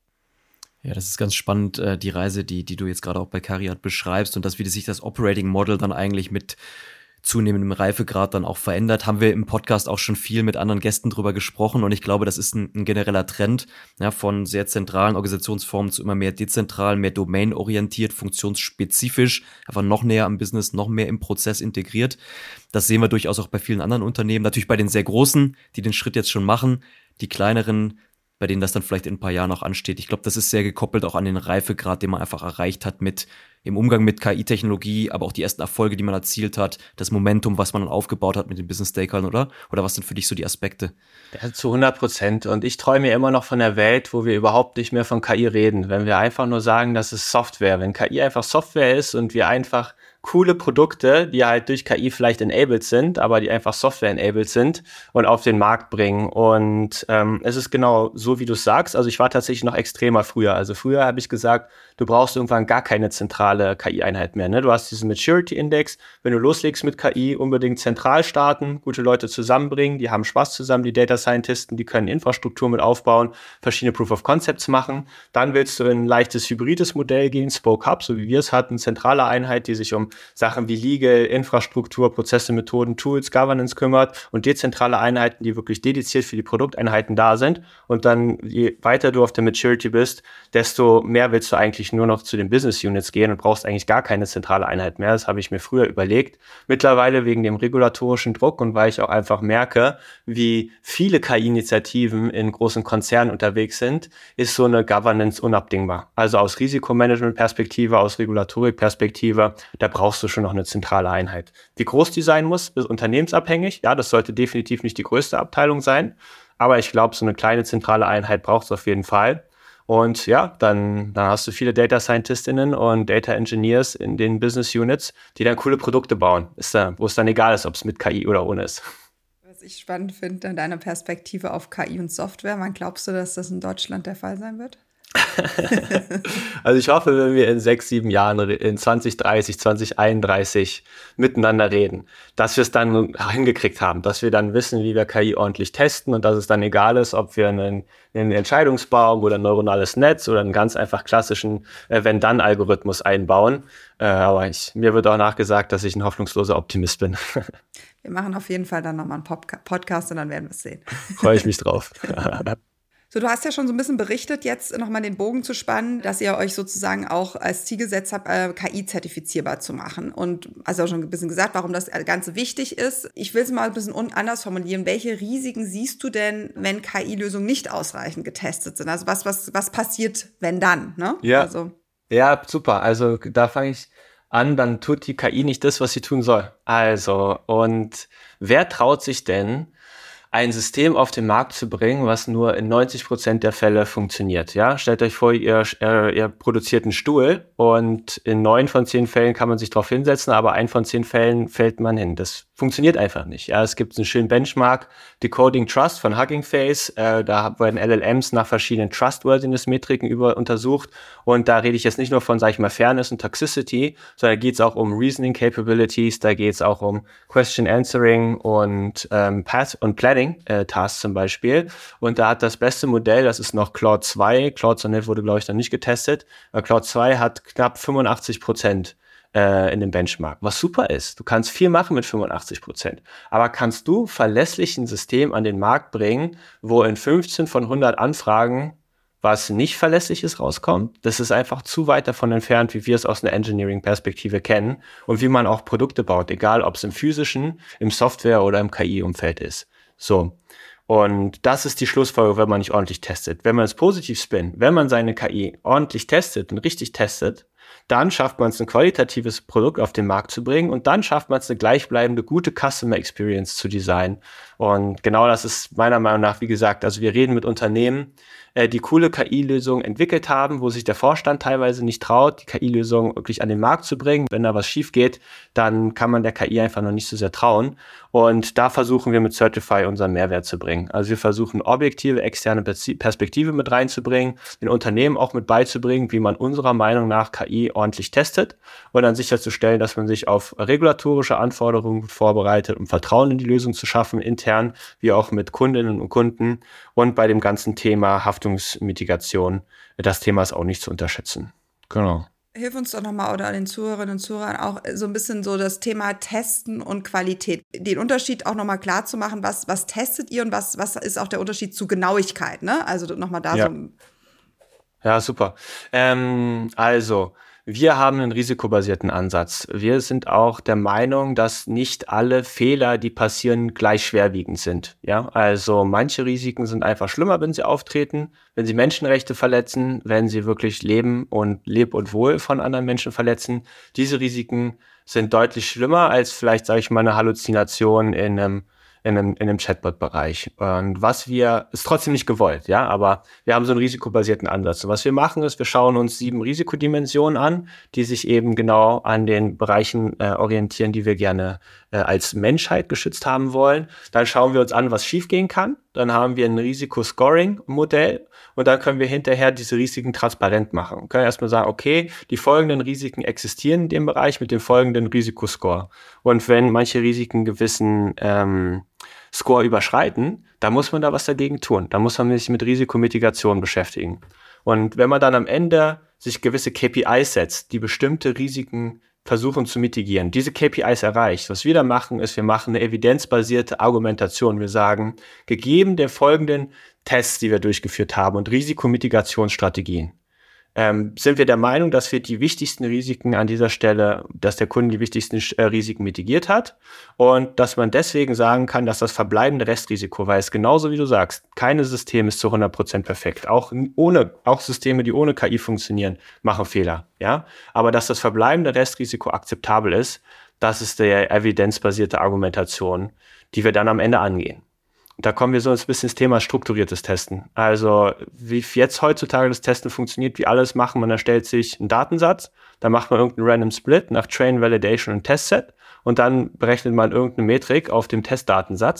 Ja, das ist ganz spannend, die Reise, die du jetzt gerade auch bei Carriot beschreibst und wie sich das Operating Model dann eigentlich mit zunehmendem Reifegrad dann auch verändert, haben wir im Podcast auch schon viel mit anderen Gästen drüber gesprochen und ich glaube, das ist ein genereller Trend, ja, von sehr zentralen Organisationsformen zu immer mehr dezentral, mehr domainorientiert, funktionsspezifisch, einfach noch näher am Business, noch mehr im Prozess integriert. Das sehen wir durchaus auch bei vielen anderen Unternehmen, natürlich bei den sehr großen, die den Schritt jetzt schon machen, die kleineren, bei denen das dann vielleicht in ein paar Jahren noch ansteht. Ich glaube, das ist sehr gekoppelt auch an den Reifegrad, den man einfach erreicht hat im Umgang mit KI-Technologie, aber auch die ersten Erfolge, die man erzielt hat, das Momentum, was man dann aufgebaut hat mit den Business-Stakeholdern, oder? Oder was sind für dich so die Aspekte? Ja, zu 100%. Und ich träume immer noch von der Welt, wo wir überhaupt nicht mehr von KI reden. Wenn wir einfach nur sagen, das ist Software. Wenn KI einfach Software ist und wir einfach coole Produkte, die halt durch KI vielleicht enabled sind, aber die einfach Software-enabled sind und auf den Markt bringen. Und es ist genau so, wie du es sagst. Also ich war tatsächlich noch extremer früher. Also früher habe ich gesagt, du brauchst irgendwann gar keine zentrale KI-Einheit mehr. Ne? Du hast diesen Maturity-Index. Wenn du loslegst mit KI, unbedingt zentral starten, gute Leute zusammenbringen, die haben Spaß zusammen, die Data Scientisten, die können Infrastruktur mit aufbauen, verschiedene Proof of Concepts machen. Dann willst du in ein leichtes hybrides Modell gehen, Spoke Hub, so wie wir es hatten, zentrale Einheit, die sich um Sachen wie Legal, Infrastruktur, Prozesse, Methoden, Tools, Governance kümmert und dezentrale Einheiten, die wirklich dediziert für die Produkteinheiten da sind. Und dann, je weiter du auf der Maturity bist, desto mehr willst du eigentlich nur noch zu den Business Units gehen und brauchst eigentlich gar keine zentrale Einheit mehr. Das habe ich mir früher überlegt. Mittlerweile wegen dem regulatorischen Druck und weil ich auch einfach merke, wie viele KI-Initiativen in großen Konzernen unterwegs sind, ist so eine Governance unabdingbar. Also aus Risikomanagement-Perspektive, aus Regulatorik-Perspektive, da brauchst du schon noch eine zentrale Einheit. Wie groß die sein muss, ist unternehmensabhängig. Ja, das sollte definitiv nicht die größte Abteilung sein. Aber ich glaube, so eine kleine zentrale Einheit braucht es auf jeden Fall. Und ja, dann hast du viele Data Scientistinnen und Data Engineers in den Business Units, die dann coole Produkte bauen, wo es dann egal ist, ob es mit KI oder ohne ist. Was ich spannend finde, deine Perspektive auf KI und Software, wann glaubst du, dass das in Deutschland der Fall sein wird? Also ich hoffe, wenn wir in 6, 7 Jahren, in 2030, 2031 miteinander reden, dass wir es dann hingekriegt haben, dass wir dann wissen, wie wir KI ordentlich testen und dass es dann egal ist, ob wir einen Entscheidungsbaum oder ein neuronales Netz oder einen ganz einfach klassischen Wenn-Dann-Algorithmus einbauen. Aber mir wird auch nachgesagt, dass ich ein hoffnungsloser Optimist bin. Wir machen auf jeden Fall dann nochmal einen Podcast und dann werden wir es sehen. Freue ich mich drauf. So, du hast ja schon so ein bisschen berichtet, jetzt nochmal den Bogen zu spannen, dass ihr euch sozusagen auch als Ziel gesetzt habt, KI-zertifizierbar zu machen. Und also auch schon ein bisschen gesagt, warum das Ganze wichtig ist. Ich will es mal ein bisschen anders formulieren. Welche Risiken siehst du denn, wenn KI-Lösungen nicht ausreichend getestet sind? Also was passiert, wenn dann? Ne? Ja. Ja, super. Also da fange ich an, dann tut die KI nicht das, was sie tun soll. Also, und wer traut sich denn, ein System auf den Markt zu bringen, was nur in 90% der Fälle funktioniert. Ja, stellt euch vor, ihr produziert einen Stuhl und in 9 von 10 Fällen kann man sich drauf hinsetzen, aber 1 von 10 Fällen fällt man hin. Das funktioniert einfach nicht. Ja, es gibt einen schönen Benchmark, Decoding Trust von Hugging Face. Da werden LLMs nach verschiedenen Trustworthiness-Metriken untersucht. Und da rede ich jetzt nicht nur von, sage ich mal, Fairness und Toxicity, sondern da geht es auch um Reasoning Capabilities, da geht es auch um Question Answering und Path und Planning Tasks zum Beispiel. Und da hat das beste Modell, das ist noch Claude 2. Claude Sonnet wurde, glaube ich, noch nicht getestet. Aber Claude 2 hat knapp 85% in dem Benchmark, was super ist. Du kannst viel machen mit 85%. Aber kannst du verlässlich ein System an den Markt bringen, wo in 15 von 100 Anfragen was nicht verlässlich ist, rauskommt? Das ist einfach zu weit davon entfernt, wie wir es aus einer Engineering-Perspektive kennen und wie man auch Produkte baut, egal ob es im physischen, im Software- oder im KI-Umfeld ist. So. Und das ist die Schlussfolgerung, wenn man nicht ordentlich testet. Wenn man es positiv spinnt, wenn man seine KI ordentlich testet und richtig testet, dann schafft man es, ein qualitatives Produkt auf den Markt zu bringen und dann schafft man es, eine gleichbleibende, gute Customer Experience zu designen. Und genau das ist meiner Meinung nach, wie gesagt, also wir reden mit Unternehmen, die coole KI-Lösungen entwickelt haben, wo sich der Vorstand teilweise nicht traut, die KI-Lösung wirklich an den Markt zu bringen. Wenn da was schief geht, dann kann man der KI einfach noch nicht so sehr trauen. Und da versuchen wir mit Certify unseren Mehrwert zu bringen. Also wir versuchen, objektive, externe Perspektive mit reinzubringen, den Unternehmen auch mit beizubringen, wie man unserer Meinung nach KI ordentlich testet und dann sicherzustellen, dass man sich auf regulatorische Anforderungen vorbereitet, um Vertrauen in die Lösung zu schaffen, intern, wie auch mit Kundinnen und Kunden. Und bei dem ganzen Thema Haftungsmitigation, das Thema ist auch nicht zu unterschätzen. Genau. Hilf uns doch nochmal oder den Zuhörerinnen und Zuhörern auch so ein bisschen so das Thema Testen und Qualität. Den Unterschied auch nochmal klar zu machen, was testet ihr und was ist auch der Unterschied zu Genauigkeit, ne? Also nochmal da ja. so. Ja, super. Also, wir haben einen risikobasierten Ansatz. Wir sind auch der Meinung, dass nicht alle Fehler, die passieren, gleich schwerwiegend sind. Ja, also manche Risiken sind einfach schlimmer, wenn sie auftreten, wenn sie Menschenrechte verletzen, wenn sie wirklich Leben und Wohl von anderen Menschen verletzen. Diese Risiken sind deutlich schlimmer als vielleicht, sage ich mal, eine Halluzination in einem Chatbot-Bereich. Und ist trotzdem nicht gewollt, ja, aber wir haben so einen risikobasierten Ansatz. Und was wir machen ist, wir schauen uns 7 Risikodimensionen an, die sich eben genau an den Bereichen orientieren, die wir gerne als Menschheit geschützt haben wollen. Dann schauen wir uns an, was schiefgehen kann. Dann haben wir ein Risikoscoring-Modell und dann können wir hinterher diese Risiken transparent machen. Wir können erstmal sagen, okay, die folgenden Risiken existieren in dem Bereich mit dem folgenden Risikoscore. Und wenn manche Risiken einen gewissen Score überschreiten, dann muss man da was dagegen tun. Da muss man sich mit Risikomitigation beschäftigen. Und wenn man dann am Ende sich gewisse KPIs setzt, die bestimmte Risiken versuchen zu mitigieren, diese KPIs erreicht. Was wir da machen, ist, wir machen eine evidenzbasierte Argumentation. Wir sagen, gegeben der folgenden Tests, die wir durchgeführt haben und Risikomitigationsstrategien, sind wir der Meinung, dass wir die wichtigsten Risiken an dieser Stelle, dass der Kunde die wichtigsten Risiken mitigiert hat und dass man deswegen sagen kann, dass das verbleibende Restrisiko, weil es genauso wie du sagst, kein System ist zu 100% perfekt. Auch Systeme, die ohne KI funktionieren, machen Fehler, ja. Aber dass das verbleibende Restrisiko akzeptabel ist, das ist der evidenzbasierte Argumentation, die wir dann am Ende angehen. Da kommen wir so ein bisschen ins Thema strukturiertes Testen. Also wie jetzt heutzutage das Testen funktioniert, wie alles machen, man erstellt sich einen Datensatz, dann macht man irgendeinen Random Split nach Train, Validation und Testset und dann berechnet man irgendeine Metrik auf dem Testdatensatz.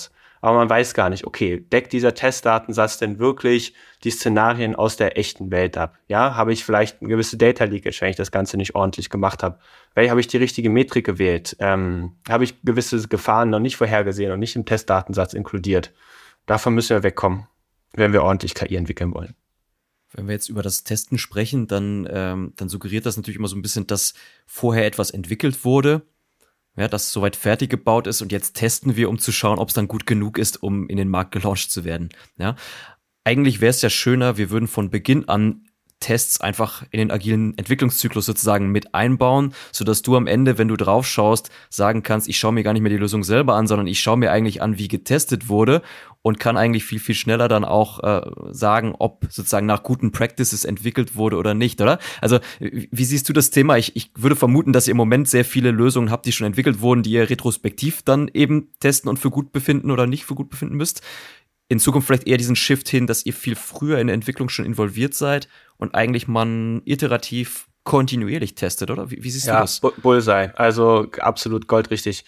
aber man weiß gar nicht, okay, deckt dieser Testdatensatz denn wirklich die Szenarien aus der echten Welt ab? Ja, habe ich vielleicht eine gewisse Data Leakage, wenn ich das Ganze nicht ordentlich gemacht habe? Habe ich die richtige Metrik gewählt? Habe ich gewisse Gefahren noch nicht vorhergesehen und nicht im Testdatensatz inkludiert? Davon müssen wir wegkommen, wenn wir ordentlich KI entwickeln wollen. Wenn wir jetzt über das Testen sprechen, dann suggeriert das natürlich immer so ein bisschen, dass vorher etwas entwickelt wurde, ja, das soweit fertig gebaut ist und jetzt testen wir, um zu schauen, ob es dann gut genug ist, um in den Markt gelauncht zu werden. Ja, eigentlich wäre es ja schöner, wir würden von Beginn an Tests einfach in den agilen Entwicklungszyklus sozusagen mit einbauen, sodass du am Ende, wenn du drauf schaust, sagen kannst, ich schaue mir gar nicht mehr die Lösung selber an, sondern ich schaue mir eigentlich an, wie getestet wurde und kann eigentlich viel, viel schneller dann auch sagen, ob sozusagen nach guten Practices entwickelt wurde oder nicht, oder? Also wie siehst du das Thema? Ich würde vermuten, dass ihr im Moment sehr viele Lösungen habt, die schon entwickelt wurden, die ihr retrospektiv dann eben testen und für gut befinden oder nicht für gut befinden müsst. In Zukunft vielleicht eher diesen Shift hin, dass ihr viel früher in der Entwicklung schon involviert seid und eigentlich man iterativ kontinuierlich testet, oder? Wie siehst du das? Bullseye, also absolut goldrichtig.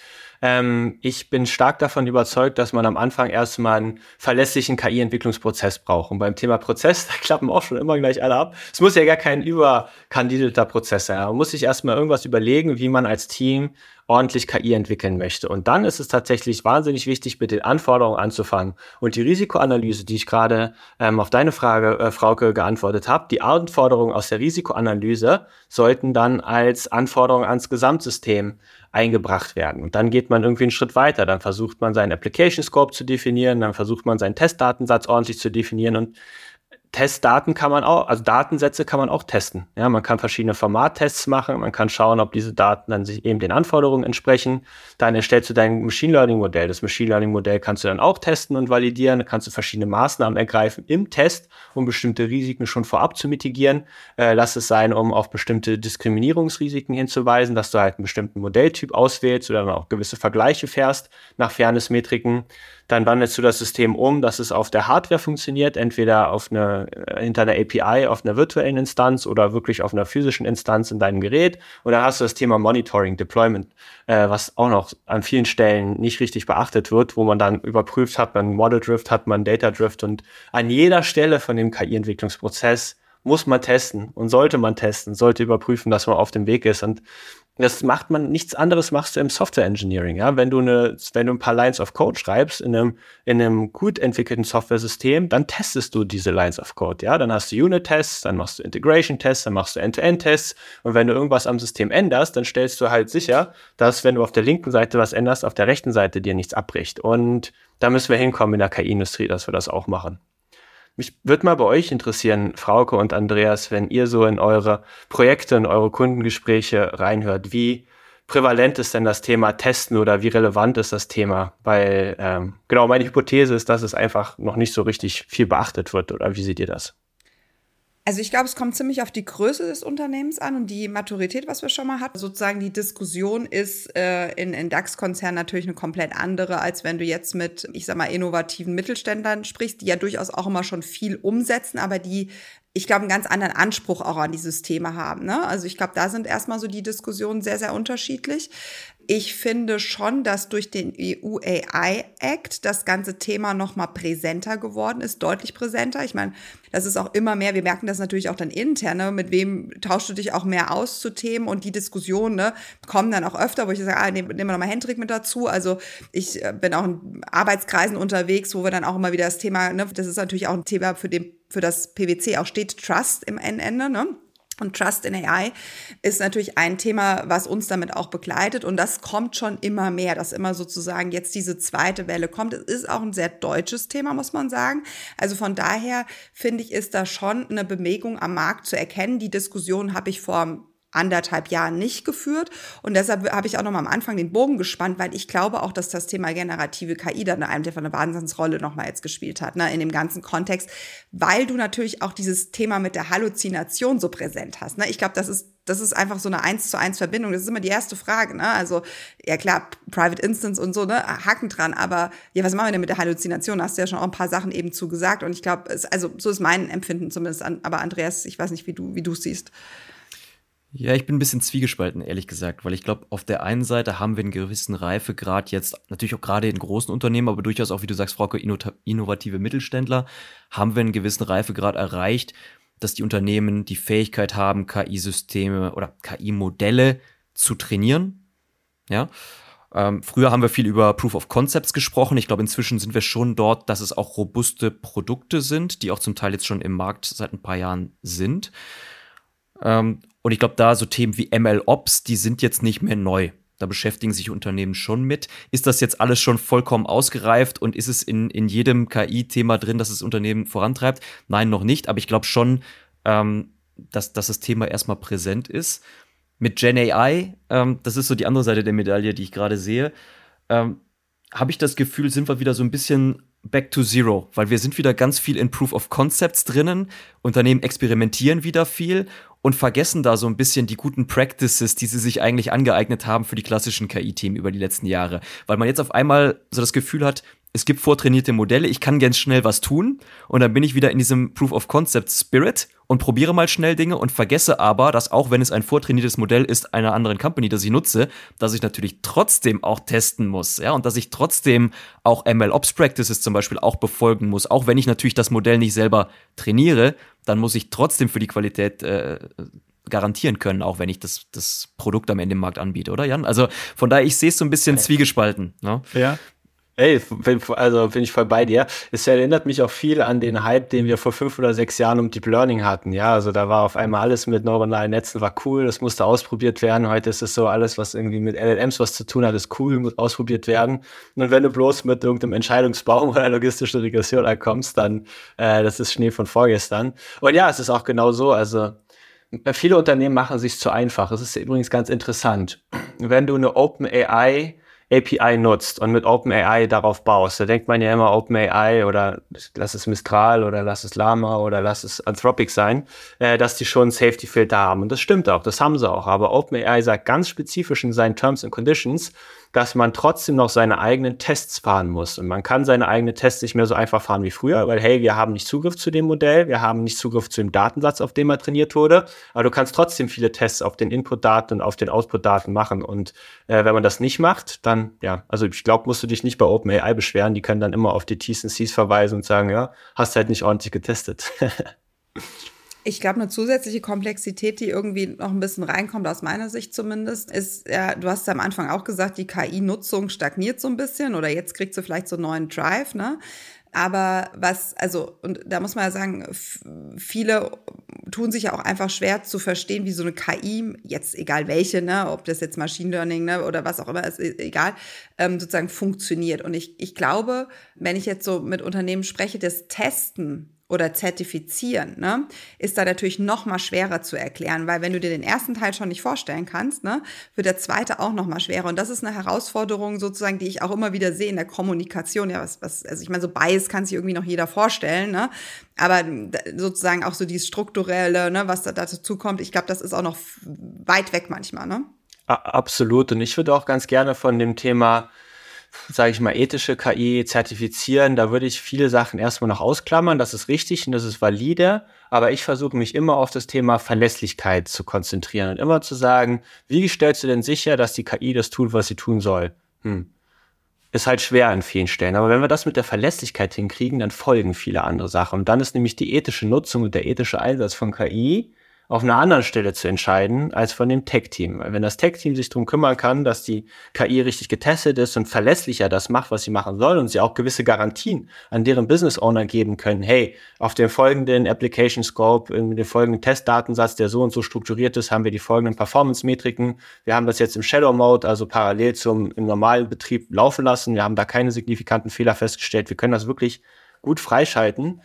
Ich bin stark davon überzeugt, dass man am Anfang erstmal einen verlässlichen KI-Entwicklungsprozess braucht. Und beim Thema Prozess, da klappen auch schon immer gleich alle ab. Es muss ja gar kein überkandidelter Prozess sein. Man muss sich erstmal irgendwas überlegen, wie man als Team ordentlich KI entwickeln möchte. Und dann ist es tatsächlich wahnsinnig wichtig, mit den Anforderungen anzufangen. Und die Risikoanalyse, die ich gerade auf deine Frage, Frauke, geantwortet habe, die Anforderungen aus der Risikoanalyse sollten dann als Anforderungen ans Gesamtsystem eingebracht werden. Und dann geht man irgendwie einen Schritt weiter. Dann versucht man seinen Application Scope zu definieren, dann versucht man seinen Testdatensatz ordentlich zu definieren und Testdaten kann man auch, also Datensätze kann man auch testen. Ja, man kann verschiedene Formattests machen, man kann schauen, ob diese Daten dann sich eben den Anforderungen entsprechen. Dann erstellst du dein Machine Learning Modell. Das Machine Learning Modell kannst du dann auch testen und validieren. Da kannst du verschiedene Maßnahmen ergreifen im Test, um bestimmte Risiken schon vorab zu mitigieren. Lass es sein, um auf bestimmte Diskriminierungsrisiken hinzuweisen, dass du halt einen bestimmten Modelltyp auswählst oder dann auch gewisse Vergleiche fährst nach Fairness-Metriken. Dann wandelst du das System um, dass es auf der Hardware funktioniert, entweder hinter einer API, auf einer virtuellen Instanz oder wirklich auf einer physischen Instanz in deinem Gerät. Und dann hast du das Thema Monitoring, Deployment, was auch noch an vielen Stellen nicht richtig beachtet wird, wo man dann überprüft, hat man Model Drift, hat man Data Drift und an jeder Stelle von dem KI-Entwicklungsprozess muss man testen und sollte man testen, sollte überprüfen, dass man auf dem Weg ist. Und das macht man, nichts anderes machst du im Software Engineering, ja. Wenn du ein paar Lines of Code schreibst in einem gut entwickelten Software-System, dann testest du diese Lines of Code, ja. Dann hast du Unit-Tests, dann machst du Integration-Tests, dann machst du End-to-End-Tests. Und wenn du irgendwas am System änderst, dann stellst du halt sicher, dass, wenn du auf der linken Seite was änderst, auf der rechten Seite dir nichts abbricht. Und da müssen wir hinkommen in der KI-Industrie, dass wir das auch machen. Mich würde mal bei euch interessieren, Frauke und Andreas, wenn ihr so in eure Projekte, in eure Kundengespräche reinhört, wie prävalent ist denn das Thema Testen oder wie relevant ist das Thema? Weil genau, meine Hypothese ist, dass es einfach noch nicht so richtig viel beachtet wird. Oder wie seht ihr das? Also ich glaube, es kommt ziemlich auf die Größe des Unternehmens an und die Maturität, was wir schon mal hatten. Sozusagen die Diskussion ist in DAX-Konzernen natürlich eine komplett andere, als wenn du jetzt mit, ich sag mal, innovativen Mittelständlern sprichst, die ja durchaus auch immer schon viel umsetzen, aber die, ich glaube, einen ganz anderen Anspruch auch an dieses Thema haben, ne? Also ich glaube, da sind erstmal so die Diskussionen sehr, sehr unterschiedlich. Ich finde schon, dass durch den EU AI Act das ganze Thema noch mal präsenter geworden ist, deutlich präsenter. Ich meine, das ist auch immer mehr, wir merken das natürlich auch dann intern, ne? Mit wem tauschst du dich auch mehr aus zu Themen und die Diskussionen, ne, kommen dann auch öfter, wo ich sage, nehmen wir nochmal Hendrik mit dazu. Also ich bin auch in Arbeitskreisen unterwegs, wo wir dann auch immer wieder das Thema, ne, das ist natürlich auch ein Thema, für das PwC auch steht, Trust im Ende, ne? Und Trust in AI ist natürlich ein Thema, was uns damit auch begleitet. Und das kommt schon immer mehr, dass immer sozusagen jetzt diese zweite Welle kommt. Es ist auch ein sehr deutsches Thema, muss man sagen. Also von daher finde ich, ist da schon eine Bewegung am Markt zu erkennen. Die Diskussion habe ich vor 1,5 Jahren nicht geführt. Und deshalb habe ich auch noch mal am Anfang den Bogen gespannt, weil ich glaube auch, dass das Thema generative KI dann einfach eine Wahnsinnsrolle noch mal jetzt gespielt hat, ne, in dem ganzen Kontext, weil du natürlich auch dieses Thema mit der Halluzination so präsent hast, ne. Ich glaube, das ist einfach so eine 1:1 Verbindung. Das ist immer die erste Frage, ne? Also, ja klar, Private Instance und so, ne? Haken dran. Aber, ja, was machen wir denn mit der Halluzination? Da hast du ja schon auch ein paar Sachen eben zugesagt. Und ich glaube, also, so ist mein Empfinden zumindest. Aber Andreas, ich weiß nicht, wie du es siehst. Ja, ich bin ein bisschen zwiegespalten, ehrlich gesagt, weil ich glaube, auf der einen Seite haben wir einen gewissen Reifegrad jetzt, natürlich auch gerade in großen Unternehmen, aber durchaus auch, wie du sagst, Frauke, innovative Mittelständler, haben wir einen gewissen Reifegrad erreicht, dass die Unternehmen die Fähigkeit haben, KI-Systeme oder KI-Modelle zu trainieren. Ja. Früher haben wir viel über Proof of Concepts gesprochen. Ich glaube, inzwischen sind wir schon dort, dass es auch robuste Produkte sind, die auch zum Teil jetzt schon im Markt seit ein paar Jahren sind. Und ich glaube, da so Themen wie MLOps, die sind jetzt nicht mehr neu. Da beschäftigen sich Unternehmen schon mit. Ist das jetzt alles schon vollkommen ausgereift und ist es in jedem KI-Thema drin, dass das Unternehmen vorantreibt? Nein, noch nicht. Aber ich glaube schon, dass das Thema erstmal präsent ist. Mit Gen AI, das ist so die andere Seite der Medaille, die ich gerade sehe, habe ich das Gefühl, sind wir wieder so ein bisschen back to zero, weil wir sind wieder ganz viel in Proof of Concepts drinnen. Unternehmen experimentieren wieder viel und vergessen da so ein bisschen die guten Practices, die sie sich eigentlich angeeignet haben für die klassischen KI-Themen über die letzten Jahre. Weil man jetzt auf einmal so das Gefühl hat, es gibt vortrainierte Modelle, ich kann ganz schnell was tun und dann bin ich wieder in diesem Proof of Concept Spirit und probiere mal schnell Dinge und vergesse aber, dass auch wenn es ein vortrainiertes Modell ist einer anderen Company, das ich nutze, dass ich natürlich trotzdem auch testen muss, ja, und dass ich trotzdem auch MLOps Practices zum Beispiel auch befolgen muss, auch wenn ich natürlich das Modell nicht selber trainiere, dann muss ich trotzdem für die Qualität garantieren können, auch wenn ich das Produkt am Ende im Markt anbiete, oder Jan? Also von daher, ich sehe es so ein bisschen zwiegespalten. Ne? Ja. Ey, also bin ich voll bei dir. Es erinnert mich auch viel an den Hype, den wir vor 5 oder 6 Jahren um Deep Learning hatten. Ja, also da war auf einmal alles mit neuronalen Netzen, war cool, das musste ausprobiert werden. Heute ist es so, alles, was irgendwie mit LLMs was zu tun hat, ist cool, muss ausprobiert werden. Und wenn du bloß mit irgendeinem Entscheidungsbaum oder logistische Regression ankommst, dann, das ist Schnee von vorgestern. Und ja, es ist auch genau so, also viele Unternehmen machen es sich zu einfach. Es ist übrigens ganz interessant. Wenn du eine OpenAI API nutzt und mit OpenAI darauf baust, da denkt man ja immer OpenAI oder lass es Mistral oder lass es Llama oder lass es Anthropic sein, dass die schon einen Safety-Filter haben. Und das stimmt auch, das haben sie auch. Aber OpenAI sagt ganz spezifisch in seinen Terms and Conditions, dass man trotzdem noch seine eigenen Tests fahren muss. Und man kann seine eigenen Tests nicht mehr so einfach fahren wie früher, weil, hey, wir haben nicht Zugriff zu dem Modell, wir haben nicht Zugriff zu dem Datensatz, auf dem er trainiert wurde, aber du kannst trotzdem viele Tests auf den Input-Daten und auf den Output-Daten machen. Und wenn man das nicht macht, dann, ja, also ich glaube, musst du dich nicht bei OpenAI beschweren, die können dann immer auf die T's und C's verweisen und sagen, ja, hast halt nicht ordentlich getestet. Ich glaube, eine zusätzliche Komplexität, die irgendwie noch ein bisschen reinkommt, aus meiner Sicht zumindest, ist, ja, du hast ja am Anfang auch gesagt, die KI-Nutzung stagniert so ein bisschen oder jetzt kriegt sie vielleicht so einen neuen Drive, ne? Aber und da muss man ja sagen, viele tun sich ja auch einfach schwer zu verstehen, wie so eine KI, jetzt egal welche, ne, ob das jetzt Machine Learning, ne, oder was auch immer, ist egal, sozusagen funktioniert. Und ich glaube, wenn ich jetzt so mit Unternehmen spreche, das Testen oder Zertifizieren, ne, ist da natürlich noch mal schwerer zu erklären, weil wenn du dir den ersten Teil schon nicht vorstellen kannst, ne, wird der zweite auch noch mal schwerer. Und das ist eine Herausforderung sozusagen, die ich auch immer wieder sehe in der Kommunikation. Ja, also ich meine, so Bias kann sich irgendwie noch jeder vorstellen, ne, aber sozusagen auch so dieses Strukturelle, ne, was da dazu kommt, ich glaube, das ist auch noch weit weg manchmal, ne? Absolut. Und ich würde auch ganz gerne von dem Thema, sage ich mal, ethische KI zertifizieren, da würde ich viele Sachen erstmal noch ausklammern, das ist richtig und das ist valide, aber ich versuche mich immer auf das Thema Verlässlichkeit zu konzentrieren und immer zu sagen, wie stellst du denn sicher, dass die KI das tut, was sie tun soll? Ist halt schwer an vielen Stellen, aber wenn wir das mit der Verlässlichkeit hinkriegen, dann folgen viele andere Sachen und dann ist nämlich die ethische Nutzung und der ethische Einsatz von KI auf einer anderen Stelle zu entscheiden als von dem Tech-Team. Weil wenn das Tech-Team sich darum kümmern kann, dass die KI richtig getestet ist und verlässlicher das macht, was sie machen soll und sie auch gewisse Garantien an deren Business-Owner geben können, hey, auf dem folgenden Application Scope, in dem folgenden Testdatensatz, der so und so strukturiert ist, haben wir die folgenden Performance-Metriken. Wir haben das jetzt im Shadow-Mode, also parallel im normalen Betrieb laufen lassen. Wir haben da keine signifikanten Fehler festgestellt. Wir können das wirklich gut freischalten.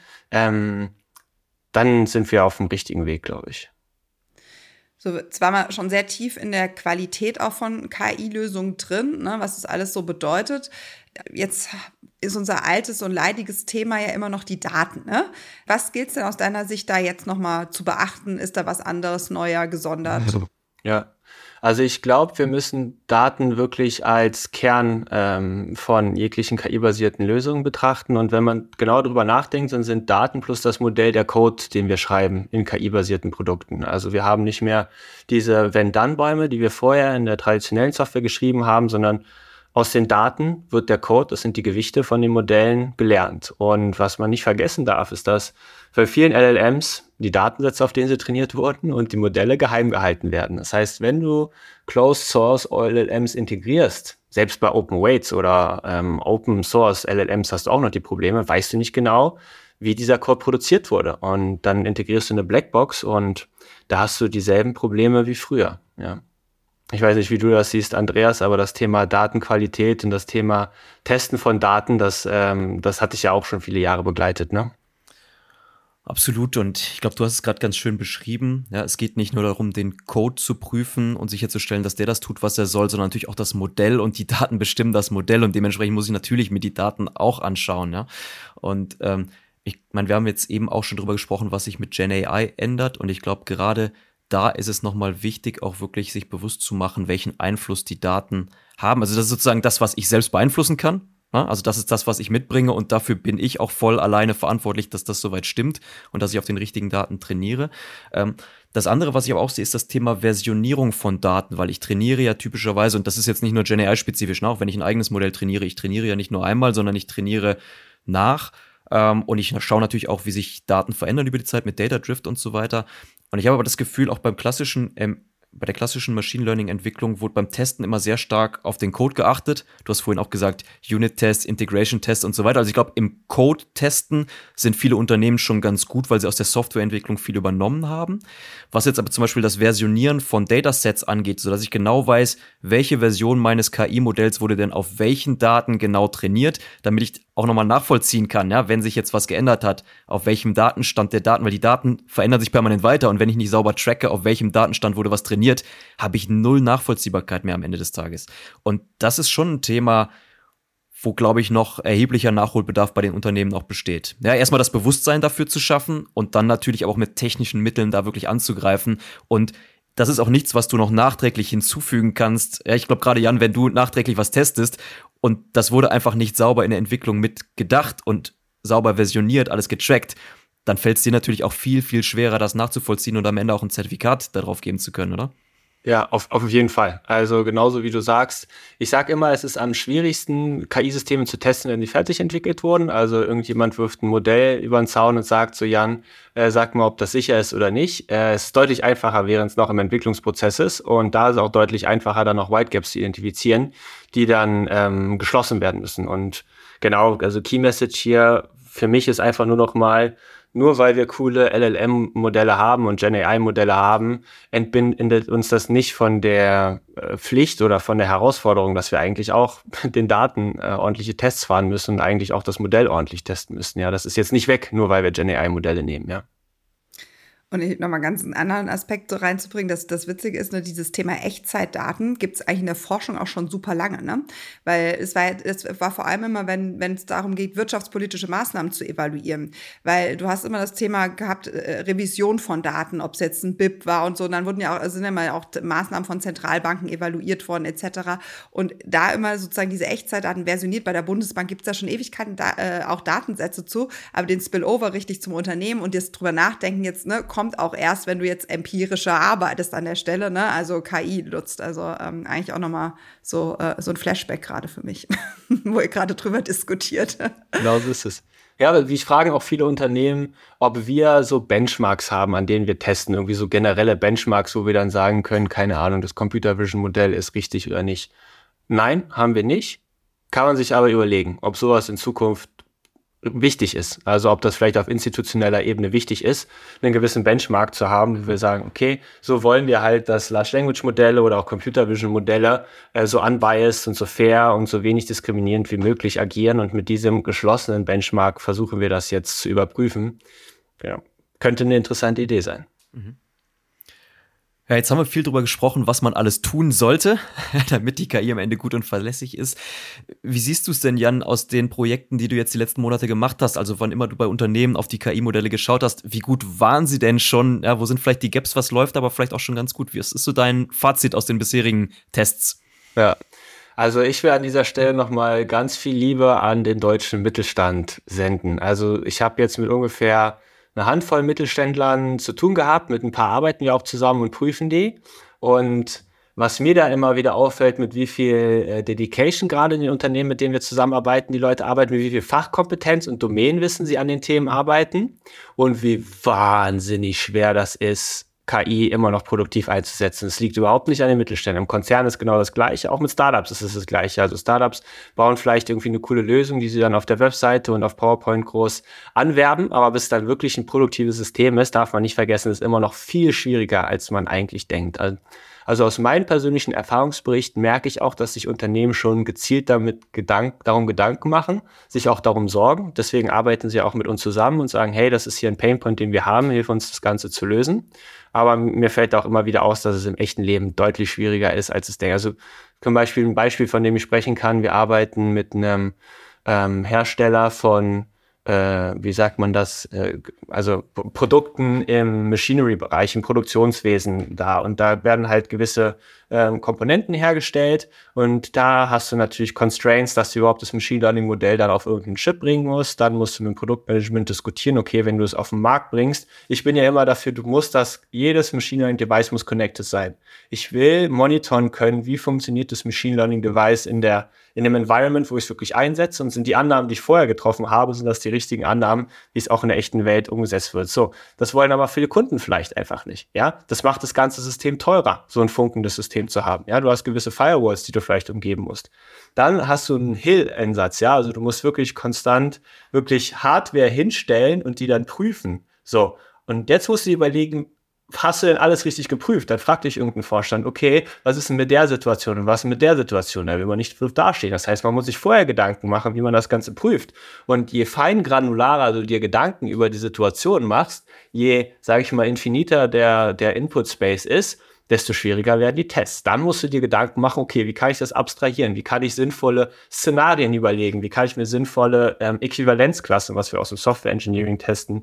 Dann sind wir auf dem richtigen Weg, glaube ich. So, zwar mal schon sehr tief in der Qualität auch von KI-Lösungen drin, ne, was das alles so bedeutet. Jetzt ist unser altes und leidiges Thema ja immer noch die Daten, ne? Was gilt es denn aus deiner Sicht da jetzt nochmal zu beachten? Ist da was anderes, neuer, gesondert? Ja, also ich glaube, wir müssen Daten wirklich als Kern von jeglichen KI-basierten Lösungen betrachten. Und wenn man genau darüber nachdenkt, dann sind Daten plus das Modell der Code, den wir schreiben in KI-basierten Produkten. Also wir haben nicht mehr diese Wenn-Dann-Bäume, die wir vorher in der traditionellen Software geschrieben haben, sondern aus den Daten wird der Code, das sind die Gewichte von den Modellen, gelernt. Und was man nicht vergessen darf, ist, dass bei vielen LLMs die Datensätze, auf denen sie trainiert wurden, und die Modelle geheim gehalten werden. Das heißt, wenn du Closed Source LLMs integrierst, selbst bei Open Weights oder Open Source LLMs hast du auch noch die Probleme, weißt du nicht genau, wie dieser Code produziert wurde. Und dann integrierst du eine Blackbox und da hast du dieselben Probleme wie früher. Ja. Ich weiß nicht, wie du das siehst, Andreas, aber das Thema Datenqualität und das Thema Testen von Daten, das hat dich ja auch schon viele Jahre begleitet, ne? Absolut, und ich glaube, du hast es gerade ganz schön beschrieben. Ja, es geht nicht nur darum, den Code zu prüfen und sicherzustellen, dass der das tut, was er soll, sondern natürlich auch das Modell, und die Daten bestimmen das Modell, und dementsprechend muss ich natürlich mir die Daten auch anschauen. Ja? Und ich meine, wir haben jetzt eben auch schon drüber gesprochen, was sich mit Gen AI ändert, und ich glaube, gerade da ist es nochmal wichtig, auch wirklich sich bewusst zu machen, welchen Einfluss die Daten haben. Also das ist sozusagen das, was ich selbst beeinflussen kann. Ja, also das ist das, was ich mitbringe, und dafür bin ich auch voll alleine verantwortlich, dass das soweit stimmt und dass ich auf den richtigen Daten trainiere. Das andere, was ich aber auch sehe, ist das Thema Versionierung von Daten, weil ich trainiere ja typischerweise, und das ist jetzt nicht nur Gen AI-spezifisch, auch wenn ich ein eigenes Modell trainiere, ich trainiere ja nicht nur einmal, sondern ich trainiere nach. Und ich schaue natürlich auch, wie sich Daten verändern über die Zeit mit Data Drift und so weiter. Und ich habe aber das Gefühl, auch bei der klassischen Machine Learning Entwicklung wurde beim Testen immer sehr stark auf den Code geachtet. Du hast vorhin auch gesagt, Unit-Tests, Integration-Tests und so weiter. Also ich glaube, im Code-Testen sind viele Unternehmen schon ganz gut, weil sie aus der Softwareentwicklung viel übernommen haben. Was jetzt aber zum Beispiel das Versionieren von Datasets angeht, sodass ich genau weiß, welche Version meines KI-Modells wurde denn auf welchen Daten genau trainiert, damit ich auch nochmal nachvollziehen kann, ja, wenn sich jetzt was geändert hat, auf welchem Datenstand der Daten, weil die Daten verändern sich permanent weiter, und wenn ich nicht sauber tracke, auf welchem Datenstand wurde was trainiert, habe ich null Nachvollziehbarkeit mehr am Ende des Tages. Und das ist schon ein Thema, wo, glaube ich, noch erheblicher Nachholbedarf bei den Unternehmen auch besteht. Ja, erstmal das Bewusstsein dafür zu schaffen und dann natürlich auch mit technischen Mitteln da wirklich anzugreifen. Und das ist auch nichts, was du noch nachträglich hinzufügen kannst. Ja, ich glaube gerade, Jan, wenn du nachträglich was testest und das wurde einfach nicht sauber in der Entwicklung mit gedacht und sauber versioniert, alles getrackt, dann fällt es dir natürlich auch viel, viel schwerer, das nachzuvollziehen und am Ende auch ein Zertifikat darauf geben zu können, oder? Ja, auf jeden Fall. Also genauso wie du sagst. Ich sage immer, es ist am schwierigsten, KI-Systeme zu testen, wenn sie fertig entwickelt wurden. Also irgendjemand wirft ein Modell über den Zaun und sagt so, Jan, sag mal, ob das sicher ist oder nicht. Es ist deutlich einfacher, während es noch im Entwicklungsprozess ist. Und da ist es auch deutlich einfacher, dann noch White Gaps zu identifizieren, die dann geschlossen werden müssen. Und genau, also Key Message hier für mich ist einfach nur weil wir coole LLM-Modelle haben und Gen-AI-Modelle haben, entbindet uns das nicht von der Pflicht oder von der Herausforderung, dass wir eigentlich auch mit den Daten ordentliche Tests fahren müssen und eigentlich auch das Modell ordentlich testen müssen. Ja, das ist jetzt nicht weg, nur weil wir Gen-AI-Modelle nehmen, ja. Und nochmal ganz einen anderen Aspekt so reinzubringen, dass das Witzige ist, ne, dieses Thema Echtzeitdaten gibt es eigentlich in der Forschung auch schon super lange, ne? Weil es war vor allem immer, wenn es darum geht, wirtschaftspolitische Maßnahmen zu evaluieren. Weil du hast immer das Thema gehabt, Revision von Daten, ob es jetzt ein BIP war und so. Und dann sind ja mal auch Maßnahmen von Zentralbanken evaluiert worden, etc. Und da immer sozusagen diese Echtzeitdaten versioniert. Bei der Bundesbank gibt es da schon Ewigkeiten auch Datensätze zu, aber den Spillover richtig zum Unternehmen und das drüber nachdenken jetzt, ne, kommt auch erst, wenn du jetzt empirischer arbeitest an der Stelle, ne? Also KI nutzt. Also eigentlich auch nochmal so ein Flashback gerade für mich, wo ihr gerade drüber diskutiert. Genau so ist es. Ja, aber ich frage auch viele Unternehmen, ob wir so Benchmarks haben, an denen wir testen, irgendwie so generelle Benchmarks, wo wir dann sagen können, keine Ahnung, das Computer Vision Modell ist richtig oder nicht. Nein, haben wir nicht. Kann man sich aber überlegen, ob sowas in Zukunft wichtig ist. Also ob das vielleicht auf institutioneller Ebene wichtig ist, einen gewissen Benchmark zu haben, wo wir sagen, okay, so wollen wir halt, dass Large Language Modelle oder auch Computer Vision Modelle so unbiased und so fair und so wenig diskriminierend wie möglich agieren, und mit diesem geschlossenen Benchmark versuchen wir das jetzt zu überprüfen. Ja, könnte eine interessante Idee sein. Mhm. Ja, jetzt haben wir viel drüber gesprochen, was man alles tun sollte, damit die KI am Ende gut und verlässlich ist. Wie siehst du es denn, Jan, aus den Projekten, die du jetzt die letzten Monate gemacht hast? Also wann immer du bei Unternehmen auf die KI-Modelle geschaut hast, wie gut waren sie denn schon? Ja, wo sind vielleicht die Gaps, was läuft, aber vielleicht auch schon ganz gut? Was ist so dein Fazit aus den bisherigen Tests? Ja, also ich will an dieser Stelle nochmal ganz viel Liebe an den deutschen Mittelstand senden. Also ich habe jetzt mit ungefähr eine Handvoll Mittelständlern zu tun gehabt, mit ein paar arbeiten wir auch zusammen und prüfen die. Und was mir da immer wieder auffällt, mit wie viel Dedication gerade in den Unternehmen, mit denen wir zusammenarbeiten, die Leute arbeiten, mit wie viel Fachkompetenz und Domänenwissen sie an den Themen arbeiten und wie wahnsinnig schwer das ist, KI immer noch produktiv einzusetzen. Es liegt überhaupt nicht an den Mittelständlern. Im Konzern ist genau das Gleiche. Auch mit Startups ist es das Gleiche. Also Startups bauen vielleicht irgendwie eine coole Lösung, die sie dann auf der Webseite und auf PowerPoint groß anwerben. Aber bis dann wirklich ein produktives System ist, darf man nicht vergessen, ist immer noch viel schwieriger, als man eigentlich denkt. Also aus meinen persönlichen Erfahrungsberichten merke ich auch, dass sich Unternehmen schon gezielt darum Gedanken machen, sich auch darum sorgen. Deswegen arbeiten sie auch mit uns zusammen und sagen, hey, das ist hier ein Painpoint, den wir haben, hilf uns das Ganze zu lösen. Aber mir fällt auch immer wieder aus, dass es im echten Leben deutlich schwieriger ist, als es denkt. Also zum Beispiel ein Beispiel, von dem ich sprechen kann, wir arbeiten mit einem Hersteller von wie sagt man das, also Produkten im Machinery-Bereich, im Produktionswesen da. Und da werden halt gewisse Komponenten hergestellt und da hast du natürlich Constraints, dass du überhaupt das Machine Learning-Modell dann auf irgendeinen Chip bringen musst. Dann musst du mit dem Produktmanagement diskutieren, okay, wenn du es auf den Markt bringst. Ich bin ja immer dafür, jedes Machine Learning-Device muss connected sein. Ich will monitoren können, wie funktioniert das Machine Learning-Device in dem Environment, wo ich es wirklich einsetze, und sind die Annahmen, die ich vorher getroffen habe, sind das die richtigen Annahmen, wie es auch in der echten Welt umgesetzt wird. So, das wollen aber viele Kunden vielleicht einfach nicht. Ja, das macht das ganze System teurer, so ein funkendes System zu haben. Ja, du hast gewisse Firewalls, die du vielleicht umgeben musst. Dann hast du einen Hill-Einsatz. Ja, also du musst wirklich konstant wirklich Hardware hinstellen und die dann prüfen. So, und jetzt musst du dir überlegen, hast du denn alles richtig geprüft? Dann fragt dich irgendein Vorstand, okay, was ist denn mit der Situation und was mit der Situation? Da will man nicht dastehen. Das heißt, man muss sich vorher Gedanken machen, wie man das Ganze prüft. Und je feingranularer du dir Gedanken über die Situation machst, je, sage ich mal, infiniter der Input-Space ist, desto schwieriger werden die Tests. Dann musst du dir Gedanken machen, okay, wie kann ich das abstrahieren? Wie kann ich sinnvolle Szenarien überlegen? Wie kann ich mir sinnvolle Äquivalenzklassen, was wir aus dem Software Engineering testen,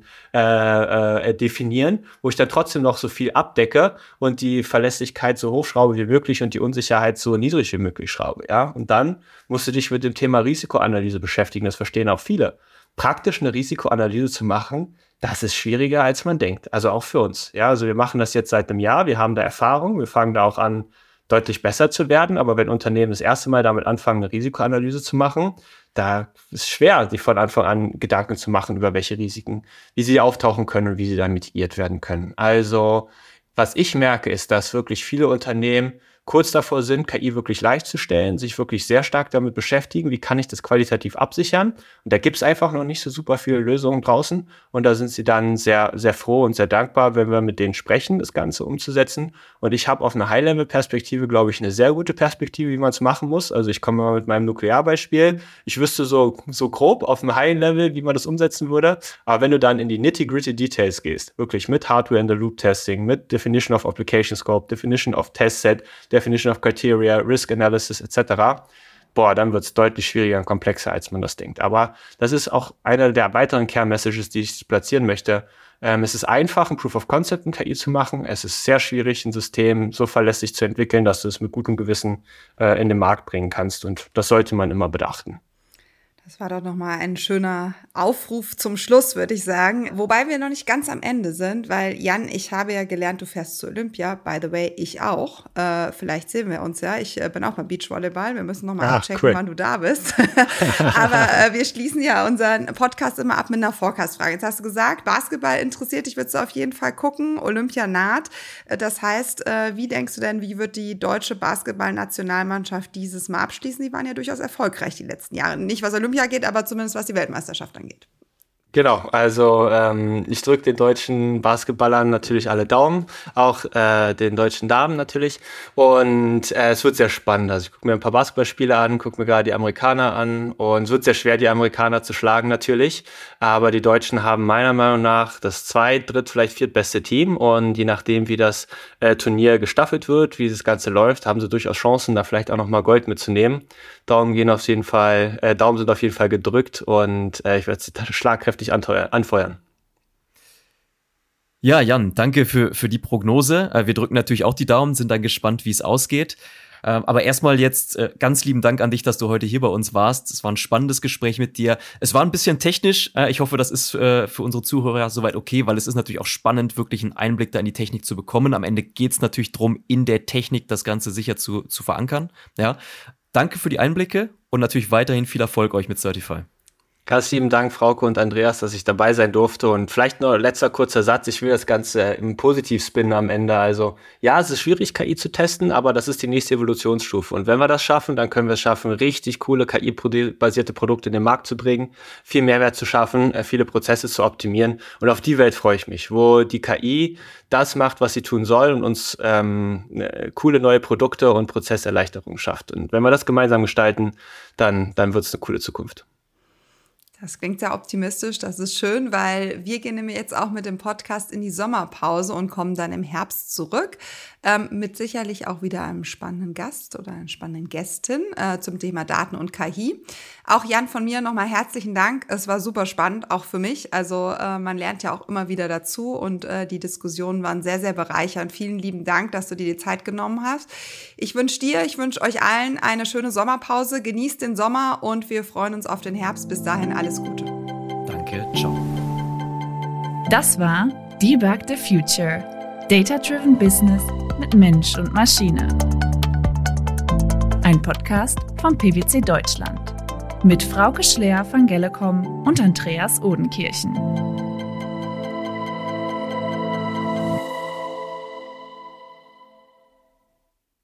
definieren, wo ich dann trotzdem noch so viel abdecke und die Verlässlichkeit so hochschraube wie möglich und die Unsicherheit so niedrig wie möglich schraube. Ja? Und dann musst du dich mit dem Thema Risikoanalyse beschäftigen. Das verstehen auch viele. Praktisch eine Risikoanalyse zu machen, das ist schwieriger, als man denkt. Also auch für uns. Ja, also wir machen das jetzt seit einem Jahr. Wir haben da Erfahrung. Wir fangen da auch an, deutlich besser zu werden. Aber wenn Unternehmen das erste Mal damit anfangen, eine Risikoanalyse zu machen, da ist es schwer, sich von Anfang an Gedanken zu machen über welche Risiken, wie sie auftauchen können und wie sie dann mitigiert werden können. Also was ich merke, ist, dass wirklich viele Unternehmen kurz davor sind, KI wirklich leicht zu stellen, sich wirklich sehr stark damit beschäftigen, wie kann ich das qualitativ absichern. Und da gibt es einfach noch nicht so super viele Lösungen draußen. Und da sind sie dann sehr, sehr froh und sehr dankbar, wenn wir mit denen sprechen, das Ganze umzusetzen. Und ich habe auf einer High-Level-Perspektive, glaube ich, eine sehr gute Perspektive, wie man es machen muss. Also ich komme mal mit meinem Nuklearbeispiel. Ich wüsste so grob auf einem High-Level, wie man das umsetzen würde. Aber wenn du dann in die nitty-gritty Details gehst, wirklich mit Hardware-in-the-Loop-Testing, mit Definition of Application Scope, Definition of Test Set, Definition of Criteria, Risk Analysis etc., dann wird es deutlich schwieriger und komplexer, als man das denkt. Aber das ist auch eine der weiteren Kernmessages, die ich platzieren möchte. Es ist einfach, ein Proof of Concept in KI zu machen. Es ist sehr schwierig, ein System so verlässlich zu entwickeln, dass du es mit gutem Gewissen in den Markt bringen kannst. Und das sollte man immer beachten. Das war doch nochmal ein schöner Aufruf zum Schluss, würde ich sagen. Wobei wir noch nicht ganz am Ende sind, weil Jan, ich habe ja gelernt, du fährst zu Olympia. By the way, ich auch. Vielleicht sehen wir uns ja. Ich bin auch beim Beachvolleyball. Wir müssen nochmal abchecken, wann du da bist. Aber wir schließen ja unseren Podcast immer ab mit einer Forecast-Frage. Jetzt hast du gesagt, Basketball interessiert dich, würdest du auf jeden Fall gucken. Olympia naht. Das heißt, wie denkst du denn, wie wird die deutsche Basketball-Nationalmannschaft dieses Mal abschließen? Die waren ja durchaus erfolgreich die letzten Jahre. Nicht, was Olympia geht, aber zumindest was die Weltmeisterschaft angeht. Genau, also ich drücke den deutschen Basketballern natürlich alle Daumen, auch den deutschen Damen natürlich, und es wird sehr spannend. Also ich gucke mir ein paar Basketballspiele an, gucke mir gerade die Amerikaner an, und es wird sehr schwer, die Amerikaner zu schlagen natürlich, aber die Deutschen haben meiner Meinung nach das vielleicht viertbeste Team, und je nachdem, wie das Turnier gestaffelt wird, wie das Ganze läuft, haben sie durchaus Chancen, da vielleicht auch nochmal Gold mitzunehmen. Daumen sind auf jeden Fall gedrückt, und ich werde sie schlagkräftig anfeuern. Ja, Jan, danke für die Prognose. Wir drücken natürlich auch die Daumen, sind dann gespannt, wie es ausgeht. Aber erstmal jetzt ganz lieben Dank an dich, dass du heute hier bei uns warst. Es war ein spannendes Gespräch mit dir. Es war ein bisschen technisch. Ich hoffe, das ist für unsere Zuhörer soweit okay, weil es ist natürlich auch spannend, wirklich einen Einblick da in die Technik zu bekommen. Am Ende geht es natürlich darum, in der Technik das Ganze sicher zu verankern. Ja. Danke für die Einblicke und natürlich weiterhin viel Erfolg euch mit Certify. Ganz lieben Dank, Frauke und Andreas, dass ich dabei sein durfte. Und vielleicht noch ein letzter kurzer Satz. Ich will das Ganze im Positiv spinnen am Ende. Also ja, es ist schwierig, KI zu testen, aber das ist die nächste Evolutionsstufe. Und wenn wir das schaffen, dann können wir es schaffen, richtig coole KI-basierte Produkte in den Markt zu bringen, viel Mehrwert zu schaffen, viele Prozesse zu optimieren. Und auf die Welt freue ich mich, wo die KI das macht, was sie tun soll, und uns coole neue Produkte und Prozesserleichterungen schafft. Und wenn wir das gemeinsam gestalten, dann wird es eine coole Zukunft. Das klingt sehr optimistisch, das ist schön, weil wir gehen nämlich jetzt auch mit dem Podcast in die Sommerpause und kommen dann im Herbst zurück, mit sicherlich auch wieder einem spannenden Gast oder einer spannenden Gästin zum Thema Daten und KI. Auch Jan, von mir nochmal herzlichen Dank, es war super spannend, auch für mich, also man lernt ja auch immer wieder dazu, und die Diskussionen waren sehr, sehr bereichernd. Vielen lieben Dank, dass du dir die Zeit genommen hast. Ich wünsche euch allen eine schöne Sommerpause, genießt den Sommer, und wir freuen uns auf den Herbst. Bis dahin alles Gute. Danke, ciao. Das war Debug the Future. Data-Driven Business mit Mensch und Maschine. Ein Podcast von PwC Deutschland. Mit Frauke Schleer von Gellecom und Andreas Odenkirchen.